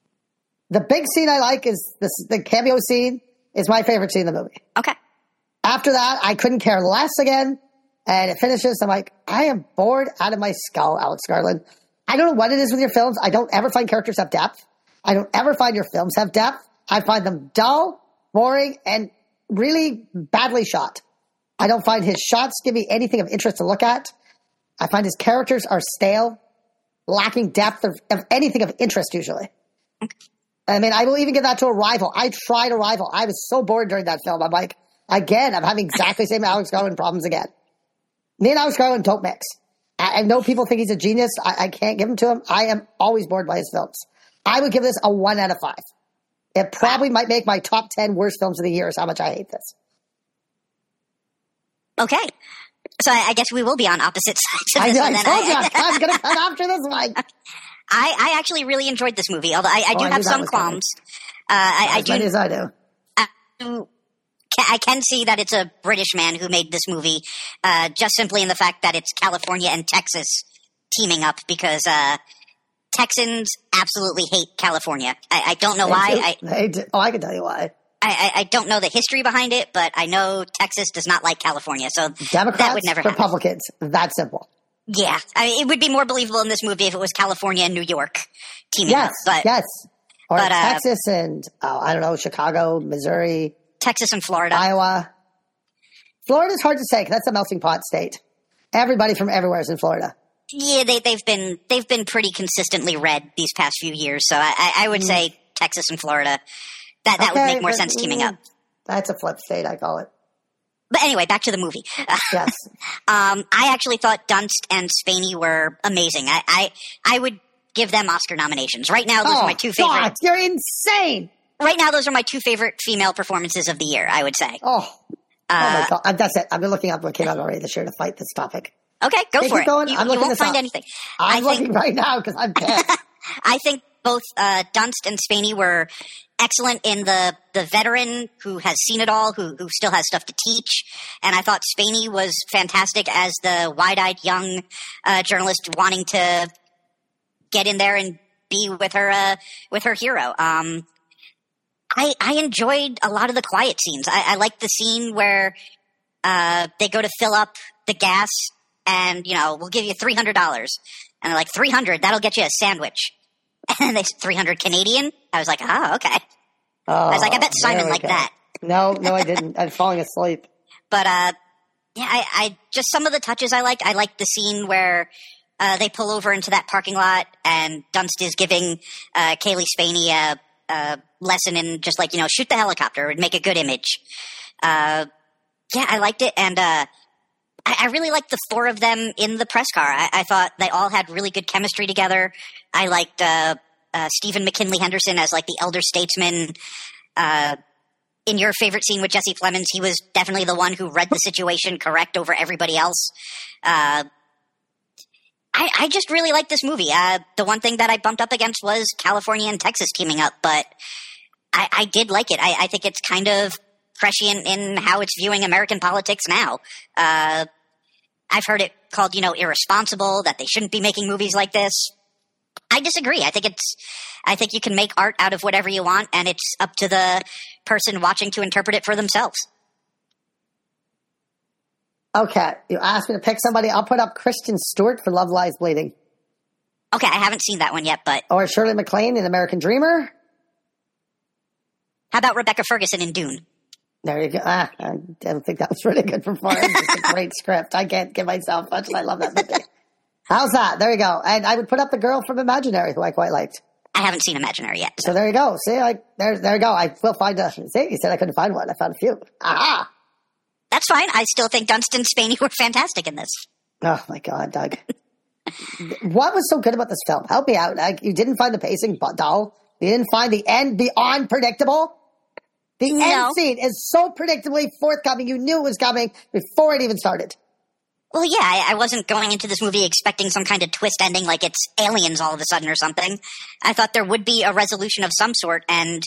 Speaker 4: The big scene I like is the cameo scene is my favorite scene in the movie.
Speaker 3: Okay.
Speaker 4: After that, I couldn't care less again. And it finishes. I'm like, I am bored out of my skull, Alex Garland. I don't know what it is with your films. I don't ever find characters have depth. I don't ever find your films have depth. I find them dull, boring, and really badly shot. I don't find his shots give me anything of interest to look at. I find his characters are stale, lacking depth of anything of interest usually. I mean, I will even give that to Arrival. I tried Arrival. I was so bored during that film. I'm like, again, I'm having exactly the same Alex Garland problems again. Me and Alex Garland don't mix. I know people think he's a genius. I can't give him to him. I am always bored by his films. I would give this a 1 out of 5. It probably might make my top 10 worst films of the year is how much I hate this.
Speaker 3: Okay. So I guess we will be on opposite sides of this one.
Speaker 4: I told you I'm going to come after this one.
Speaker 3: I actually really enjoyed this movie, although I do have some qualms.
Speaker 4: As many as I do.
Speaker 3: I can see that it's a British man who made this movie, just simply in the fact that it's California and Texas teaming up, because Texans absolutely hate California. I don't know why.
Speaker 4: They do. Oh, I can tell you why.
Speaker 3: I don't know the history behind it, but I know Texas does not like California, so
Speaker 4: Democrats,
Speaker 3: that would never happen.
Speaker 4: Republicans, that simple.
Speaker 3: Yeah, it would be more believable in this movie if it was California and New York teaming up. But,
Speaker 4: yes. Or
Speaker 3: but,
Speaker 4: Texas and, I don't know, Chicago, Missouri.
Speaker 3: Texas and Florida.
Speaker 4: Iowa. Florida's hard to say because that's a melting pot state. Everybody from everywhere is in Florida.
Speaker 3: Yeah, they've been pretty consistently red these past few years, so I would say Texas and Florida. That would make more sense teaming up. That's
Speaker 4: a flip state, I call it.
Speaker 3: But anyway, back to the movie.
Speaker 4: Yes.
Speaker 3: I actually thought Dunst and Spaney were amazing. I would give them Oscar nominations. Right now, those are my two favorite.
Speaker 4: God, you're insane.
Speaker 3: Right now, those are my two favorite female performances of the year, I would say.
Speaker 4: Oh my God. That's it. I've been looking up what came out already this year to fight this topic.
Speaker 3: Okay, go for it.
Speaker 4: Going.
Speaker 3: You
Speaker 4: won't
Speaker 3: find anything.
Speaker 4: I'm looking right now because I'm pissed.
Speaker 3: I think both Dunst and Spaney were excellent in the veteran who has seen it all, who still has stuff to teach. And I thought Spaney was fantastic as the wide-eyed young journalist wanting to get in there and be with her hero. I enjoyed a lot of the quiet scenes. I liked the scene where they go to fill up the gas and, we'll give you $300. And they're like, 300, that'll get you a sandwich. And they said 300 Canadian. I was like, oh, okay. I was like, I bet Simon liked that.
Speaker 4: No, I didn't. I'm falling asleep.
Speaker 3: But, I just some of the touches I liked. I liked the scene where they pull over into that parking lot and Dunst is giving Kaylee Spaney a lesson in just like, shoot the helicopter. It would make a good image. I liked it. And I really liked the four of them in the press car. I thought they all had really good chemistry together. I liked Stephen McKinley Henderson as like the elder statesman. In your favorite scene with Jesse Plemons, he was definitely the one who read the situation correct over everybody else. I just really liked this movie. The one thing that I bumped up against was California and Texas teaming up, but I did like it. I think it's kind of prescient in how it's viewing American politics now. I've heard it called, irresponsible, that they shouldn't be making movies like this. I disagree. I think you can make art out of whatever you want, and it's up to the person watching to interpret it for themselves.
Speaker 4: Okay, you asked me to pick somebody. I'll put up Kristen Stewart for Love Lies Bleeding.
Speaker 3: Okay, I haven't seen that one yet, but...
Speaker 4: Or Shirley MacLaine in American Dreamer.
Speaker 3: How about Rebecca Ferguson in Dune?
Speaker 4: There you go. I don't think that was really good performance. It's a great script. I can't give myself much, and I love that movie. How's that? There you go. And I would put up the girl from Imaginary, who I quite liked.
Speaker 3: I haven't seen Imaginary yet.
Speaker 4: So there you go. See, there you go. I will find a... See, you said I couldn't find one. I found a few. Aha!
Speaker 3: That's fine. I still think Dunst and Spaney were fantastic in this.
Speaker 4: Oh, my God, Doug. What was so good about this film? Help me out. You didn't find the pacing dull? You didn't find the end beyond predictable? The end scene is so predictably forthcoming. You knew it was coming before it even started.
Speaker 3: Well, yeah, I wasn't going into this movie expecting some kind of twist ending like it's aliens all of a sudden or something. I thought there would be a resolution of some sort, and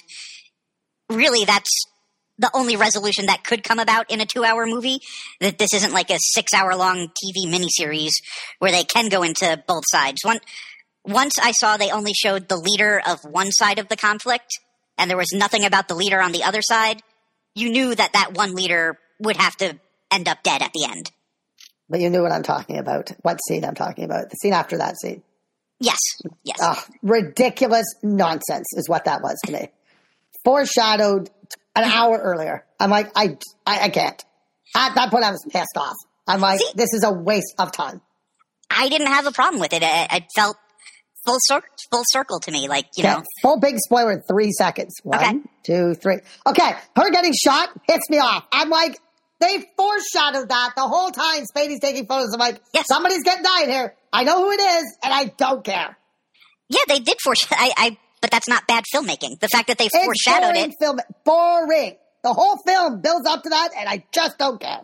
Speaker 3: really that's the only resolution that could come about in a 2-hour movie, that this isn't like a 6-hour-long TV miniseries where they can go into both sides. Once I saw they only showed the leader of one side of the conflict, and there was nothing about the leader on the other side, you knew that one leader would have to end up dead at the end.
Speaker 4: But you knew what I'm talking about. What scene I'm talking about. The scene after that scene.
Speaker 3: Yes.
Speaker 4: Oh, ridiculous nonsense is what that was to me. Foreshadowed an hour earlier. I'm like, I can't. At that point, I was pissed off. I'm like, this is a waste of time.
Speaker 3: I didn't have a problem with it. It felt full circle to me. Like, know.
Speaker 4: Full big spoiler in 3 seconds. 1, 2, 3. Okay. Her getting shot hits me off. I'm like, they foreshadowed that the whole time. Spaney's taking photos. I'm like, somebody's getting died here. I know who it is, and I don't care.
Speaker 3: Yeah, they did foreshadow. But that's not bad filmmaking. The fact that they foreshadowed it.
Speaker 4: Boring. The whole film builds up to that, and I just don't care.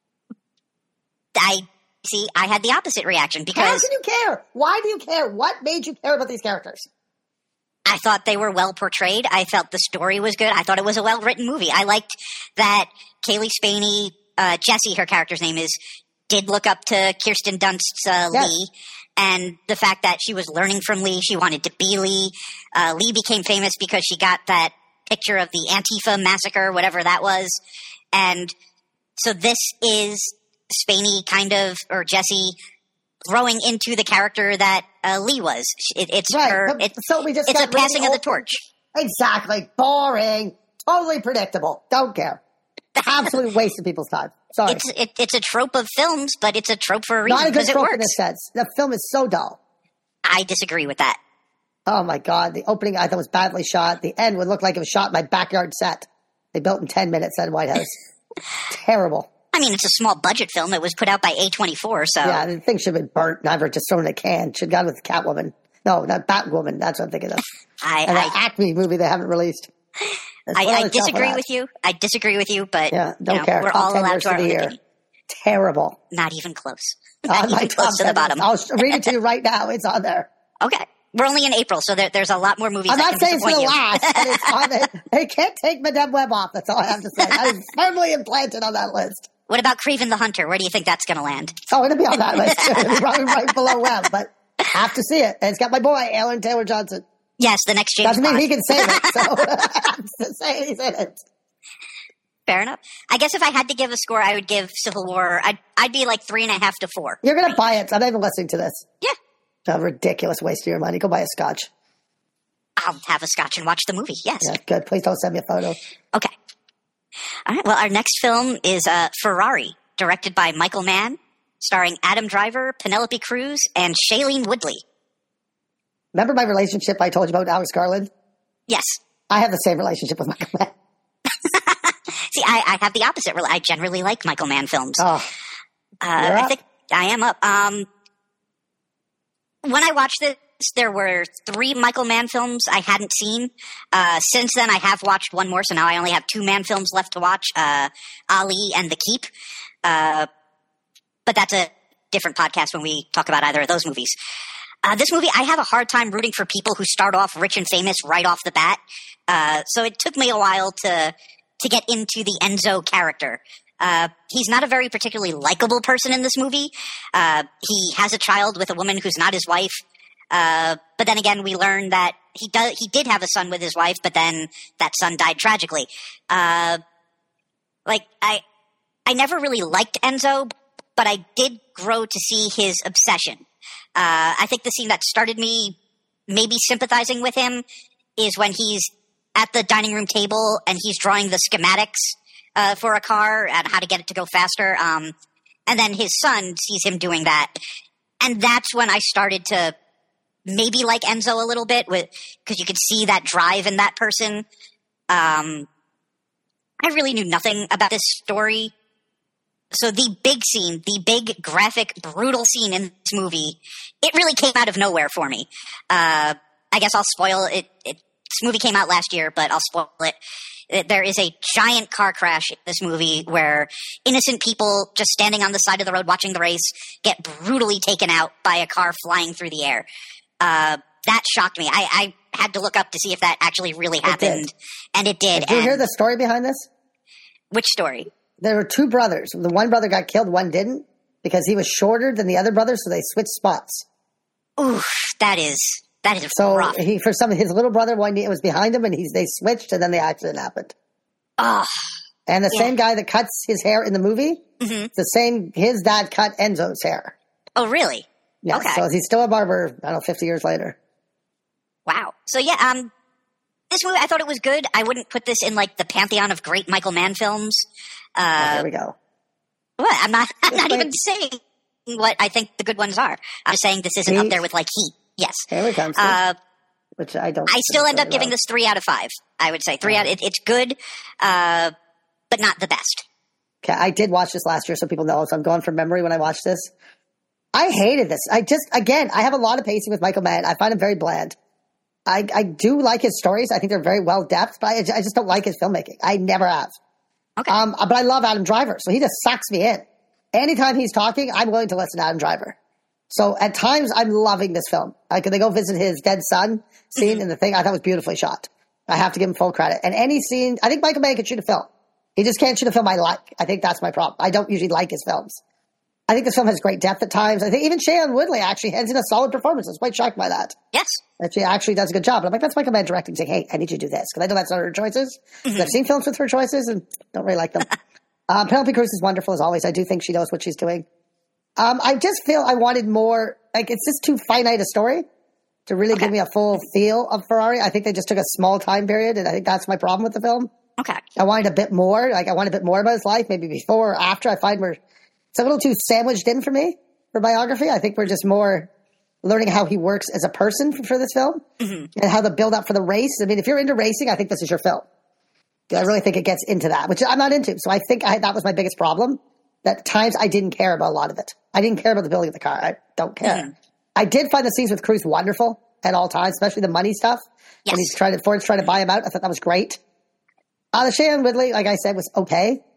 Speaker 3: I had the opposite reaction because...
Speaker 4: How can you care? Why do you care? What made you care about these characters?
Speaker 3: I thought they were well portrayed. I felt the story was good. I thought it was a well-written movie. I liked that Kaylee Spaney, Jessie, her character's name is, did look up to Kirsten Dunst's Lee. And the fact that she was learning from Lee, she wanted to be Lee. Lee became famous because she got that picture of the Antifa massacre, whatever that was. And so this is Spaney or Jessie growing into the character that Lee was. It's her. It's a passing of the torch.
Speaker 4: Exactly. Boring. Totally predictable. Don't care. Absolutely wasting people's time. Sorry.
Speaker 3: It's a trope of films, but it's a trope for a reason.
Speaker 4: Not a good trope
Speaker 3: in
Speaker 4: a sense. The film is so dull.
Speaker 3: I disagree with that.
Speaker 4: Oh my God. The opening I thought was badly shot. The end would look like it was shot in my backyard set. They built in 10 minutes at White House. Terrible.
Speaker 3: I mean, it's a small budget film. It was put out by A24, so...
Speaker 4: Yeah, the thing should have been burnt, never just thrown in a can. Should have gone with Catwoman. No, not Batwoman. That's what I'm thinking of. And the Acme movie they haven't released.
Speaker 3: I disagree with you. I disagree with you, but
Speaker 4: don't care.
Speaker 3: We're all allowed to our own opinion.
Speaker 4: Terrible.
Speaker 3: Not even close.
Speaker 4: On
Speaker 3: Not even close to the bottom.
Speaker 4: I'll read it to you right now. It's on there.
Speaker 3: Okay. We're only in April, so there's a lot more movies.
Speaker 4: I'm not saying it's going to
Speaker 3: you.
Speaker 4: last, but it's on it. They can't take Madame Web off. That's all I have to say. That is firmly implanted on that list.
Speaker 3: What about Kraven the Hunter? Where do you think that's going to land?
Speaker 4: Oh, it'll be on that list. It'll be right below Web, but I have to see it. And it's got my boy, Aaron Taylor Johnson.
Speaker 3: Yes, the next James
Speaker 4: Doesn't
Speaker 3: Bond.
Speaker 4: mean he can save it, so I have to say he's in it.
Speaker 3: Fair enough. I guess if I had to give a score, I would give Civil War. I'd be like 3.5 to 4.
Speaker 4: You're going to buy it. So I'm not even listening to this.
Speaker 3: Yeah.
Speaker 4: It's a ridiculous waste of your money. Go buy a scotch.
Speaker 3: I'll have a scotch and watch the movie. Yes.
Speaker 4: Yeah, good. Please don't send me a photo.
Speaker 3: Okay. All right. Well, our next film is Ferrari, directed by Michael Mann, starring Adam Driver, Penelope Cruz, and Shailene Woodley.
Speaker 4: Remember my relationship I told you about with Alex Garland?
Speaker 3: Yes.
Speaker 4: I have the same relationship with Michael Mann.
Speaker 3: See, I have the opposite. I generally like Michael Mann films.
Speaker 4: Oh,
Speaker 3: I think I am up. When I watched this, there were 3 Michael Mann films I hadn't seen. Since then, I have watched one more, so now I only have 2 Mann films left to watch, Ali and The Keep. But that's a different podcast when we talk about either of those movies. This movie, I have a hard time rooting for people who start off rich and famous right off the bat. So it took me a while to get into the Enzo character. He's not a very particularly likable person in this movie. He has a child with a woman who's not his wife. But then again, we learn that he did have a son with his wife, but then that son died tragically. I never really liked Enzo, but I did grow to see his obsession. I think the scene that started me maybe sympathizing with him is when he's at the dining room table and he's drawing the schematics for a car and how to get it to go faster. And then his son sees him doing that. And that's when I started to maybe like Enzo a little bit, because you could see that drive in that person. I really knew nothing about this story. So the big scene, the big graphic, brutal scene in this movie, it really came out of nowhere for me. I guess I'll spoil it. This movie came out last year, but I'll spoil it. There is a giant car crash in this movie where innocent people just standing on the side of the road watching the race get brutally taken out by a car flying through the air. That shocked me. I had to look up to see if that actually really happened, and it did.
Speaker 4: Did you hear the story behind this?
Speaker 3: Which story?
Speaker 4: There were 2 brothers. The one brother got killed, one didn't, because he was shorter than the other brother, so they switched spots.
Speaker 3: Oof, that is
Speaker 4: so
Speaker 3: rough.
Speaker 4: His little brother, one was behind him, and they switched, and then the accident happened.
Speaker 3: Oh,
Speaker 4: and the same guy that cuts his hair in the movie, his dad cut Enzo's hair.
Speaker 3: Oh, really?
Speaker 4: Yeah,
Speaker 3: okay.
Speaker 4: So he's still a barber, I don't know, 50 years later.
Speaker 3: Wow. So yeah, this movie, I thought it was good. I wouldn't put this in like the pantheon of great Michael Mann films.
Speaker 4: There we go.
Speaker 3: What? I'm not even saying what I think the good ones are. I'm saying this isn't up there with like Heat. Yes.
Speaker 4: Here we come. Which I don't.
Speaker 3: I still end up giving this 3 out of 5. I would say 3 out. It's good, but not the best.
Speaker 4: Okay, I did watch this last year, so people know. So I'm going from memory when I watched this. I hated this. I have a lot of pacing with Michael Mann. I find him very bland. I do like his stories. I think they're very well depth, but I just don't like his filmmaking. I never have.
Speaker 3: Okay.
Speaker 4: But I love Adam Driver, so he just sucks me in. Anytime he's talking, I'm willing to listen to Adam Driver. So at times, I'm loving this film. Like, they go visit his dead son scene in the thing. I thought was beautifully shot. I have to give him full credit. And any scene, I think Michael Mann can shoot a film. He just can't shoot a film I like. I think that's my problem. I don't usually like his films. I think this film has great depth at times. I think even Shailene Woodley actually hands in a solid performance. I was quite shocked by that.
Speaker 3: Yes.
Speaker 4: That she actually does a good job. But I'm like, that's Michael Mann directing, saying, hey, I need you to do this. Because I know that's not her choices. I've seen films with her choices and don't really like them. Penelope Cruz is wonderful as always. I do think she knows what she's doing. I just feel I wanted more, like, it's just too finite a story to really give me a full feel of Ferrari. I think they just took a small time period, and I think that's my problem with the film.
Speaker 3: Okay.
Speaker 4: I wanted a bit more. Like, I wanted a bit more about his life, maybe before or after. I find it's a little too sandwiched in for me for biography. I think we're just more learning how he works as a person for this film and how the build up for the race. I mean, if you're into racing, I think this is your film. I really think it gets into that, which I'm not into. So I think that was my biggest problem. That at times I didn't care about a lot of it. I didn't care about the building of the car. I don't care. I did find the scenes with Cruz wonderful at all times, especially the money stuff.
Speaker 3: Yes.
Speaker 4: When Ford's trying to buy him out, I thought that was great. The Shailene Woodley, like I said, was okay.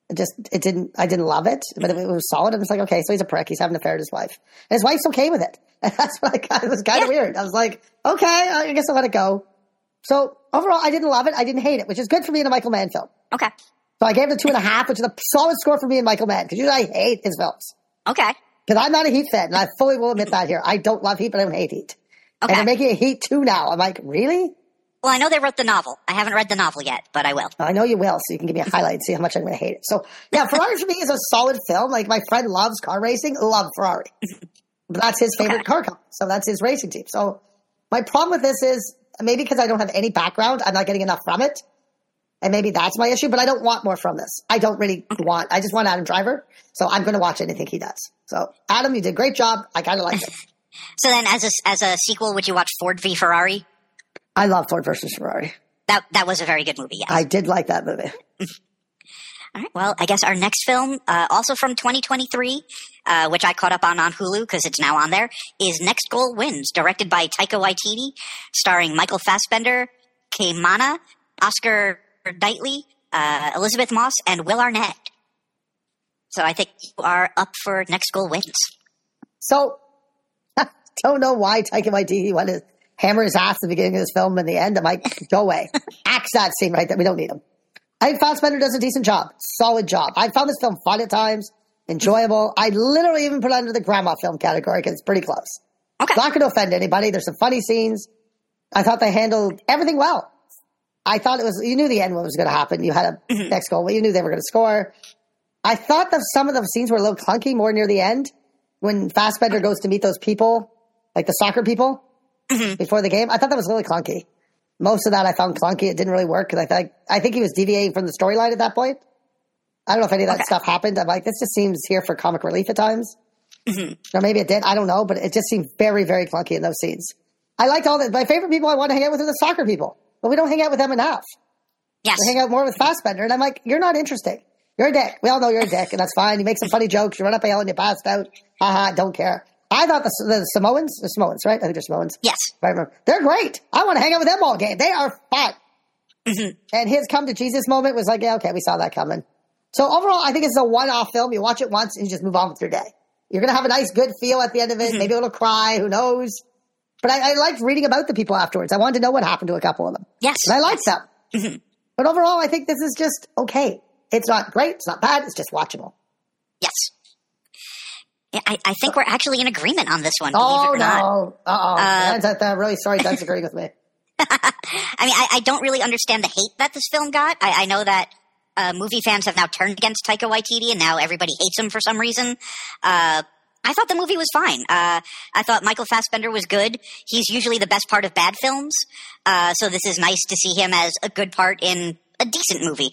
Speaker 4: I didn't love it, but it was solid. And it's like, okay, so he's a prick. He's having an affair with his wife. And his wife's okay with it. And that's what it was kind of weird. I was like, okay, I guess I'll let it go. So overall, I didn't love it. I didn't hate it, which is good for me in a Michael Mann film.
Speaker 3: Okay.
Speaker 4: So I gave it a 2.5, which is a solid score for me in Michael Mann, because usually I hate his films.
Speaker 3: Okay.
Speaker 4: Because I'm not a Heat fan, and I fully will admit that here. I don't love Heat, but I don't hate Heat.
Speaker 3: Okay.
Speaker 4: And they're making a Heat 2 now. I'm like, really?
Speaker 3: Well, I know they wrote the novel. I haven't read the novel yet, but I will.
Speaker 4: I know you will, so you can give me a highlight and see how much I'm going to hate it. So, yeah, Ferrari for me is a solid film. Like, my friend loves car racing, love Ferrari. But that's his favorite car company, so that's his racing team. So my problem with this is, maybe because I don't have any background, I'm not getting enough from it. And maybe that's my issue, but I don't want more from this. I just want Adam Driver. So I'm going to watch anything he does. So Adam, you did a great job. I kind of like it.
Speaker 3: So then as a sequel, would you watch Ford v Ferrari?
Speaker 4: I love Ford versus Ferrari.
Speaker 3: That was a very good movie, yes.
Speaker 4: I did like that movie.
Speaker 3: All right. Well, I guess our next film, also from 2023, which I caught up on Hulu because it's now on there, is Next Goal Wins, directed by Taika Waititi, starring Michael Fassbender, Kay Mana, Oscar Knightley, Elizabeth Moss, and Will Arnett. So I think you are up for Next Goal Wins.
Speaker 4: So I don't know why Taika Waititi wanted to hammer his ass at the beginning of this film and the end. I'm like, go away. Axe that scene right there. We don't need him. I think Fassbender does a decent job. Solid job. I found this film fun at times, enjoyable. I literally even put it under the grandma film category because it's pretty close.
Speaker 3: Okay.
Speaker 4: Not going to offend anybody. There's some funny scenes. I thought they handled everything well. I thought you knew the end what was going to happen. You had a next goal. You knew they were going to score. I thought that some of the scenes were a little clunky more near the end when Fassbender goes to meet those people, like the soccer people, before the game. I thought that was really clunky. Most of that I found clunky. It didn't really work because I think he was deviating from the storyline at that point. I don't know if any of that stuff happened. I'm like, this just seems here for comic relief at times. Or maybe it did. I don't know, but it just seemed very, very clunky in those scenes. I liked all that. My favorite people I want to hang out with are the soccer people, but we don't hang out with them enough.
Speaker 3: Yes.
Speaker 4: We hang out more with Fassbender, and I'm like, you're not interesting. You're a dick. We all know you're a dick, and that's fine. You make some funny jokes. You run up a hill and you passed out. Haha, don't care. I thought the Samoans, right? I think they're Samoans.
Speaker 3: Yes.
Speaker 4: If I remember. They're great. I want to hang out with them all game. They are fun. And his come to Jesus moment was like, yeah, okay, we saw that coming. So overall, I think it's a one-off film. You watch it once and you just move on with your day. You're going to have a nice, good feel at the end of it. Maybe a little cry. Who knows? But I liked reading about the people afterwards. I wanted to know what happened to a couple of them.
Speaker 3: Yes.
Speaker 4: And I liked them. But overall, I think this is just okay. It's not great. It's not bad. It's just watchable.
Speaker 3: Yes. Yeah, I think we're actually in agreement on this one.
Speaker 4: Oh,
Speaker 3: believe it or not.
Speaker 4: I'm really sorry Dan's agreeing with me.
Speaker 3: I mean, I don't really understand the hate that this film got. I know that movie fans have now turned against Taika Waititi, and now everybody hates him for some reason. I thought the movie was fine. I thought Michael Fassbender was good. He's usually the best part of bad films, so this is nice to see him as a good part in a decent movie.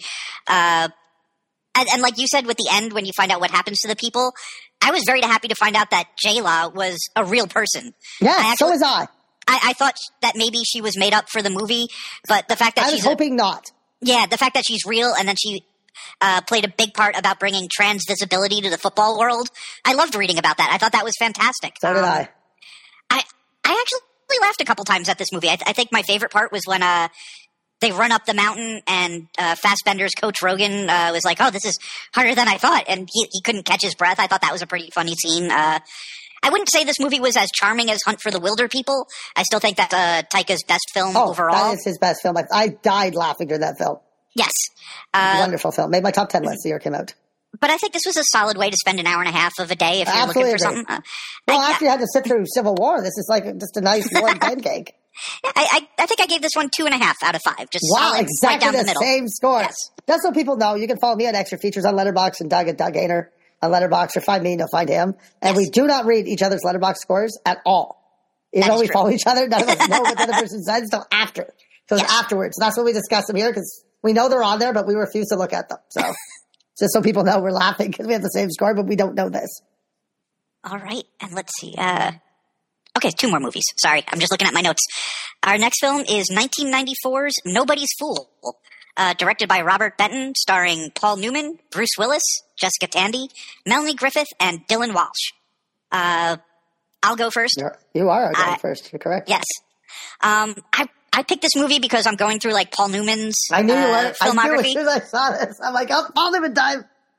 Speaker 3: And like you said with the end, when you find out what happens to the people, I was very happy to find out that J-Law was a real person.
Speaker 4: Yeah, so was I.
Speaker 3: I thought that maybe she was made up for the movie, but the fact that
Speaker 4: I was hoping not.
Speaker 3: Yeah, the fact that she's real and then she played a big part about bringing trans visibility to the football world. I loved reading about that. I thought that was fantastic.
Speaker 4: So did I.
Speaker 3: I actually laughed a couple times at this movie. I think my favorite part was when they run up the mountain and Fassbender's Coach Rogan was like, oh, this is harder than I thought. And he couldn't catch his breath. I thought that was a pretty funny scene. I wouldn't say this movie was as charming as Hunt for the Wilder People. I still think that's Taika's best film overall.
Speaker 4: That is his best film. I died laughing during that film.
Speaker 3: Yes.
Speaker 4: Wonderful film. Made my top 10 list the year it came out.
Speaker 3: But I think this was a solid way to spend an hour and a half of a day if you're looking for something.
Speaker 4: After you had to sit through Civil War, this is like just a nice warm pancake.
Speaker 3: I think I gave this one 2.5 out of 5. Just
Speaker 4: wow,
Speaker 3: solid,
Speaker 4: exactly
Speaker 3: right down the middle.
Speaker 4: Same score.
Speaker 3: Yes.
Speaker 4: Just so people know, you can follow me on Extra Features on Letterboxd and Doug at Doug Ainer on Letterboxd, or find me and you'll find him. And we do not read each other's Letterboxd scores at all. Even though we follow each other, none of us know what the other person says until after. So it's afterwards. That's what we discuss them here because we know they're on there, but we refuse to look at them. So just so people know we're laughing because we have the same score, but we don't know this.
Speaker 3: All right. And let's see. Okay, 2 more movies. Sorry, I'm just looking at my notes. Our next film is 1994's Nobody's Fool, directed by Robert Benton, starring Paul Newman, Bruce Willis, Jessica Tandy, Melanie Griffith, and Dylan Walsh. I'll go first.
Speaker 4: You are going first. You're correct.
Speaker 3: Yes. I picked this movie because I'm going through like Paul Newman's
Speaker 4: I knew you were.
Speaker 3: filmography.
Speaker 4: I knew as soon as I saw this. I'm like, oh, Paul Newman time.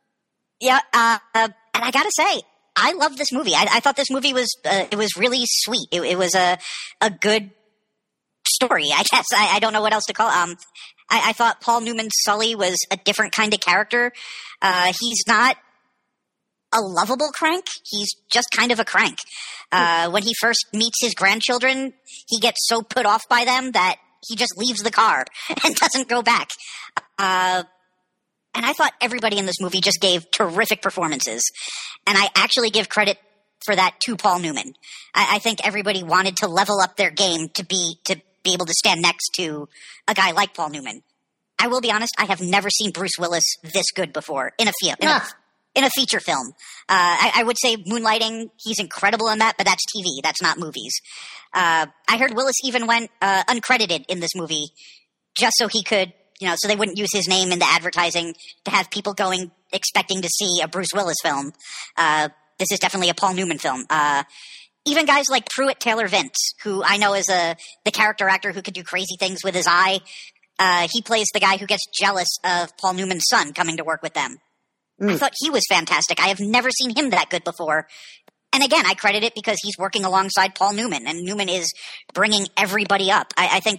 Speaker 3: Yeah, and I gotta say, I love this movie. I thought this movie was it was really sweet. It was a good story, I guess. I don't know what else to call it. I thought Paul Newman's Sully was a different kind of character. He's not a lovable crank. He's just kind of a crank. When he first meets his grandchildren, he gets so put off by them that he just leaves the car and doesn't go back. And I thought everybody in this movie just gave terrific performances. And I actually give credit for that to Paul Newman. I think everybody wanted to level up their game to be able to stand next to a guy like Paul Newman. I will be honest, I have never seen Bruce Willis this good before in a feature film. I would say Moonlighting, he's incredible in that, but that's TV. That's not movies. I heard Willis even went uncredited in this movie just so he could, so they wouldn't use his name in the advertising to have people going expecting to see a Bruce Willis film. This is definitely a Paul Newman film. Even guys like Pruitt Taylor Vince, who I know is the character actor who could do crazy things with his eye. He plays the guy who gets jealous of Paul Newman's son coming to work with them. I thought he was fantastic. I have never seen him that good before. And again, I credit it because he's working alongside Paul Newman, and Newman is bringing everybody up. I think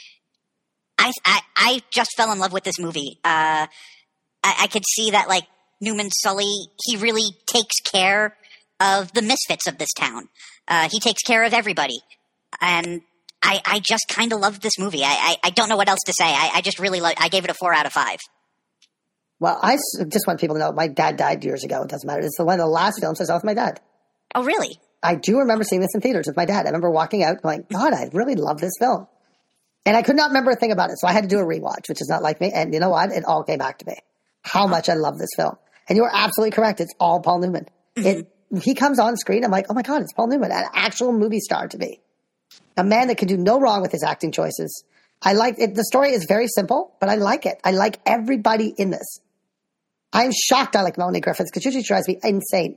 Speaker 3: I just fell in love with this movie. I could see that, like, Newman Sully, he really takes care of the misfits of this town. He takes care of everybody. And I just kind of loved this movie. I don't know what else to say. I just really I gave it a 4 out of 5.
Speaker 4: Well, I just want people to know my dad died years ago. It doesn't matter. It's one of the last films I saw with my dad.
Speaker 3: Oh, really?
Speaker 4: I do remember seeing this in theaters with my dad. I remember walking out going, God, I really love this film. And I could not remember a thing about it. So I had to do a rewatch, which is not like me. And you know what? It all came back to me. How much I love this film. And you are absolutely correct. It's all Paul Newman. He comes on screen. I'm like, oh my God, it's Paul Newman, an actual movie star to me. A man that can do no wrong with his acting choices. I like it. The story is very simple, but I like it. I like everybody in this. I'm shocked I like Melanie Griffiths because usually she drives me insane.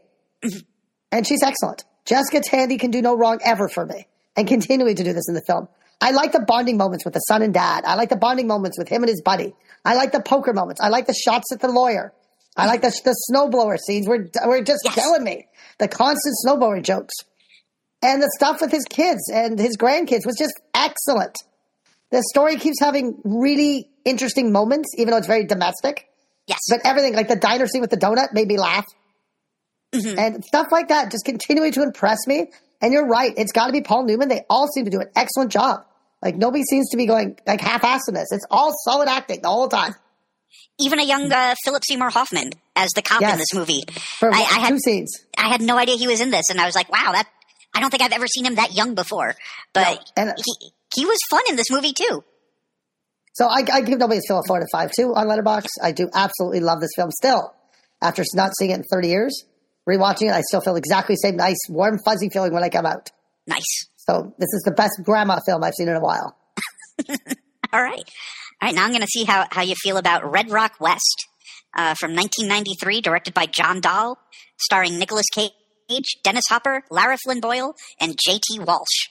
Speaker 4: And she's excellent. Jessica Tandy can do no wrong ever for me and continuing to do this in the film. I like the bonding moments with the son and dad. I like the bonding moments with him and his buddy. I like the poker moments. I like the shots at the lawyer. I like the snowblower scenes. We're just killing me. The constant snowblower jokes. And the stuff with his kids and his grandkids was just excellent. The story keeps having really interesting moments, even though it's very domestic.
Speaker 3: Yes.
Speaker 4: But everything, like the diner scene with the donut, made me laugh. And stuff like that, just continuing to impress me. And you're right, it's got to be Paul Newman. They all seem to do an excellent job. Like, nobody seems to be going, like, half-assed in this. It's all solid acting the whole time.
Speaker 3: Even a young Philip Seymour Hoffman as the cop in this movie.
Speaker 4: For I had 2 scenes.
Speaker 3: I had no idea he was in this, and I was like, wow, I don't think I've ever seen him that young before. But he was fun in this movie, too.
Speaker 4: So I give Nobody's Phil a 4 out of 5, too, on Letterboxd. I do absolutely love this film still. After not seeing it in 30 years, rewatching it, I still feel exactly the same nice, warm, fuzzy feeling when I come out.
Speaker 3: Nice.
Speaker 4: So this is the best grandma film I've seen in a while.
Speaker 3: All right. All right, now I'm going to see how you feel about Red Rock West from 1993, directed by John Dahl, starring Nicolas Cage, Dennis Hopper, Lara Flynn Boyle, and J.T. Walsh.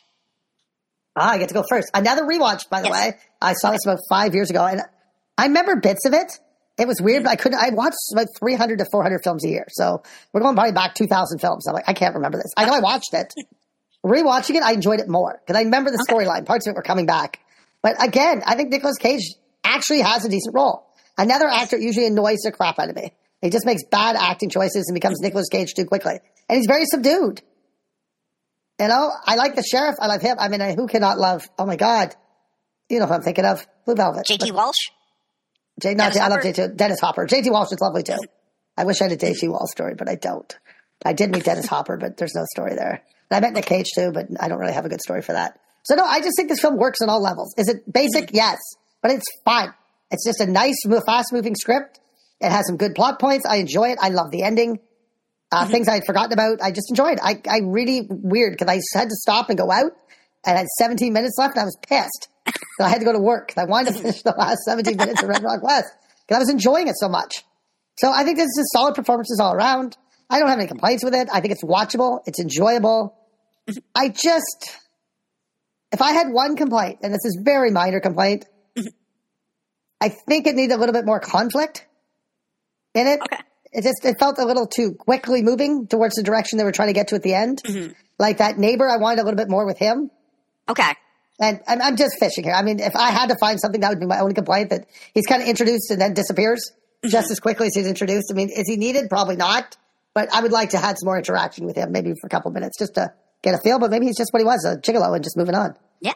Speaker 4: I get to go first. Another rewatch, by the way. I saw this about 5 years ago, and I remember bits of it. It was weird, but I watched about 300 to 400 films a year. So we're going probably back 2,000 films. I'm like, I can't remember this. I know I watched it. Rewatching it, I enjoyed it more because I remember the storyline. Parts of it were coming back. But again, I think Nicolas Cage actually has a decent role. Another actor usually annoys the crap out of me. He just makes bad acting choices and becomes Nicolas Cage too quickly. And he's very subdued. You know, I like the sheriff. I love him. I mean, who cannot love, oh my God. You know who I'm thinking of. Blue Velvet.
Speaker 3: J.T. Walsh?
Speaker 4: I love J.T. Dennis Hopper. J.T. Walsh is lovely too. I wish I had a J.T. Walsh story, but I don't. I did meet Dennis Hopper, but there's no story there. And I met Nick Cage too, but I don't really have a good story for that. So no, I just think this film works on all levels. Is it basic? Yes. But it's fun. It's just a nice, fast-moving script. It has some good plot points. I enjoy it. I love the ending. Things I had forgotten about. I just enjoyed it. I really weird because I had to stop and go out and I had 17 minutes left and I was pissed. So I had to go to work. I wanted to finish the last 17 minutes of Red Rock West because I was enjoying it so much. So I think this is solid performances all around. I don't have any complaints with it. I think it's watchable. It's enjoyable. If I had one complaint, and this is very minor complaint, I think it needed a little bit more conflict in it.
Speaker 3: Okay.
Speaker 4: it felt a little too quickly moving towards the direction they were trying to get to at the end. Mm-hmm. Like that neighbor, I wanted a little bit more with him.
Speaker 3: Okay.
Speaker 4: And I'm just fishing here. I mean, if I had to find something, that would be my only complaint, that he's kind of introduced and then disappears just as quickly as he's introduced. I mean, is he needed? Probably not. But I would like to have some more interaction with him, maybe for a couple minutes, just to get a feel. But maybe he's just what he was, a gigolo, and just moving on.
Speaker 3: Yeah.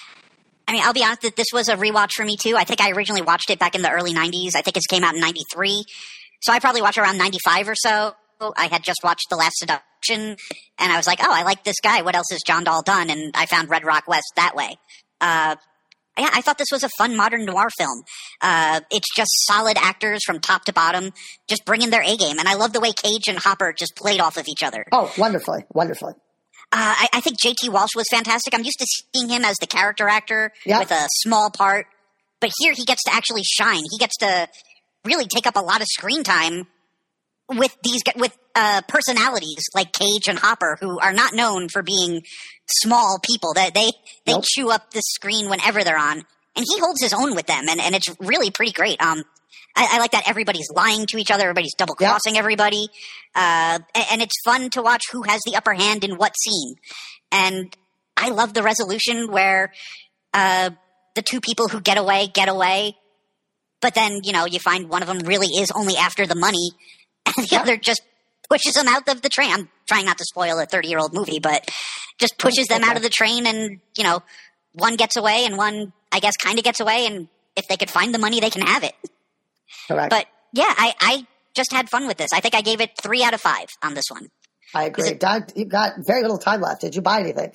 Speaker 3: I mean, I'll be honest that this was a rewatch for me, too. I think I originally watched it back in the early 90s. I think it came out in 93. So I probably watched around 95 or so. I had just watched The Last Seduction, and I was like, oh, I like this guy. What else has John Dahl done? And I found Red Rock West that way. Yeah, I thought this was a fun modern noir film. It's just solid actors from top to bottom, just bringing their A game. And I love the way Cage and Hopper just played off of each other.
Speaker 4: Oh, wonderfully, wonderfully.
Speaker 3: I think J.T. Walsh was fantastic. I'm used to seeing him as the character actor with a small part. But here he gets to actually shine. He gets to really take up a lot of screen time with personalities like Cage and Hopper, who are not known for being small people. They nope. chew up the screen whenever they're on, and he holds his own with them, and it's really pretty great. I like that everybody's lying to each other, everybody's double crossing everybody, and it's fun to watch who has the upper hand in what scene. And I love the resolution where the two people who get away, but then you find one of them really is only after the money. And the other just pushes them out of the train. I'm trying not to spoil a 30-year-old movie, but just pushes them out of the train, and, one gets away and one, I guess, kind of gets away, and if they could find the money, they can have it.
Speaker 4: Correct.
Speaker 3: But, yeah, I just had fun with this. I think I gave it 3 out of 5 on this one. I
Speaker 4: agree. Doug, you've got very little time left. Did you buy anything?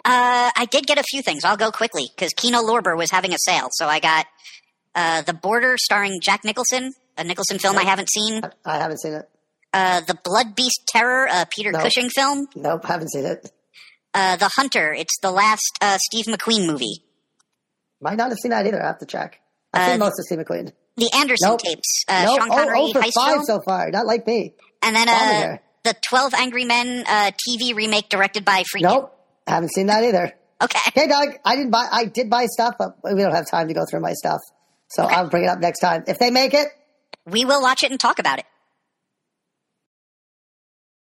Speaker 3: I did get a few things. I'll go quickly, because Kino Lorber was having a sale, so I got The Border starring Jack Nicholson, a Nicholson film I haven't seen.
Speaker 4: I haven't seen it.
Speaker 3: The Blood Beast Terror, a Peter Cushing film.
Speaker 4: Nope, haven't seen it.
Speaker 3: The Hunter, it's the last Steve McQueen movie.
Speaker 4: Might not have seen that either. I have to check. I've seen most of Steve McQueen.
Speaker 3: The Anderson tapes. Sean Connery
Speaker 4: for
Speaker 3: heist
Speaker 4: 5
Speaker 3: film.
Speaker 4: So far, not like me.
Speaker 3: And then the 12 Angry Men TV remake directed by Friedkin.
Speaker 4: Nope, haven't seen that either.
Speaker 3: Okay.
Speaker 4: Hey, Doug, I did buy stuff, but we don't have time to go through my stuff. So I'll bring it up next time. If they make it,
Speaker 3: we will watch it and talk about it.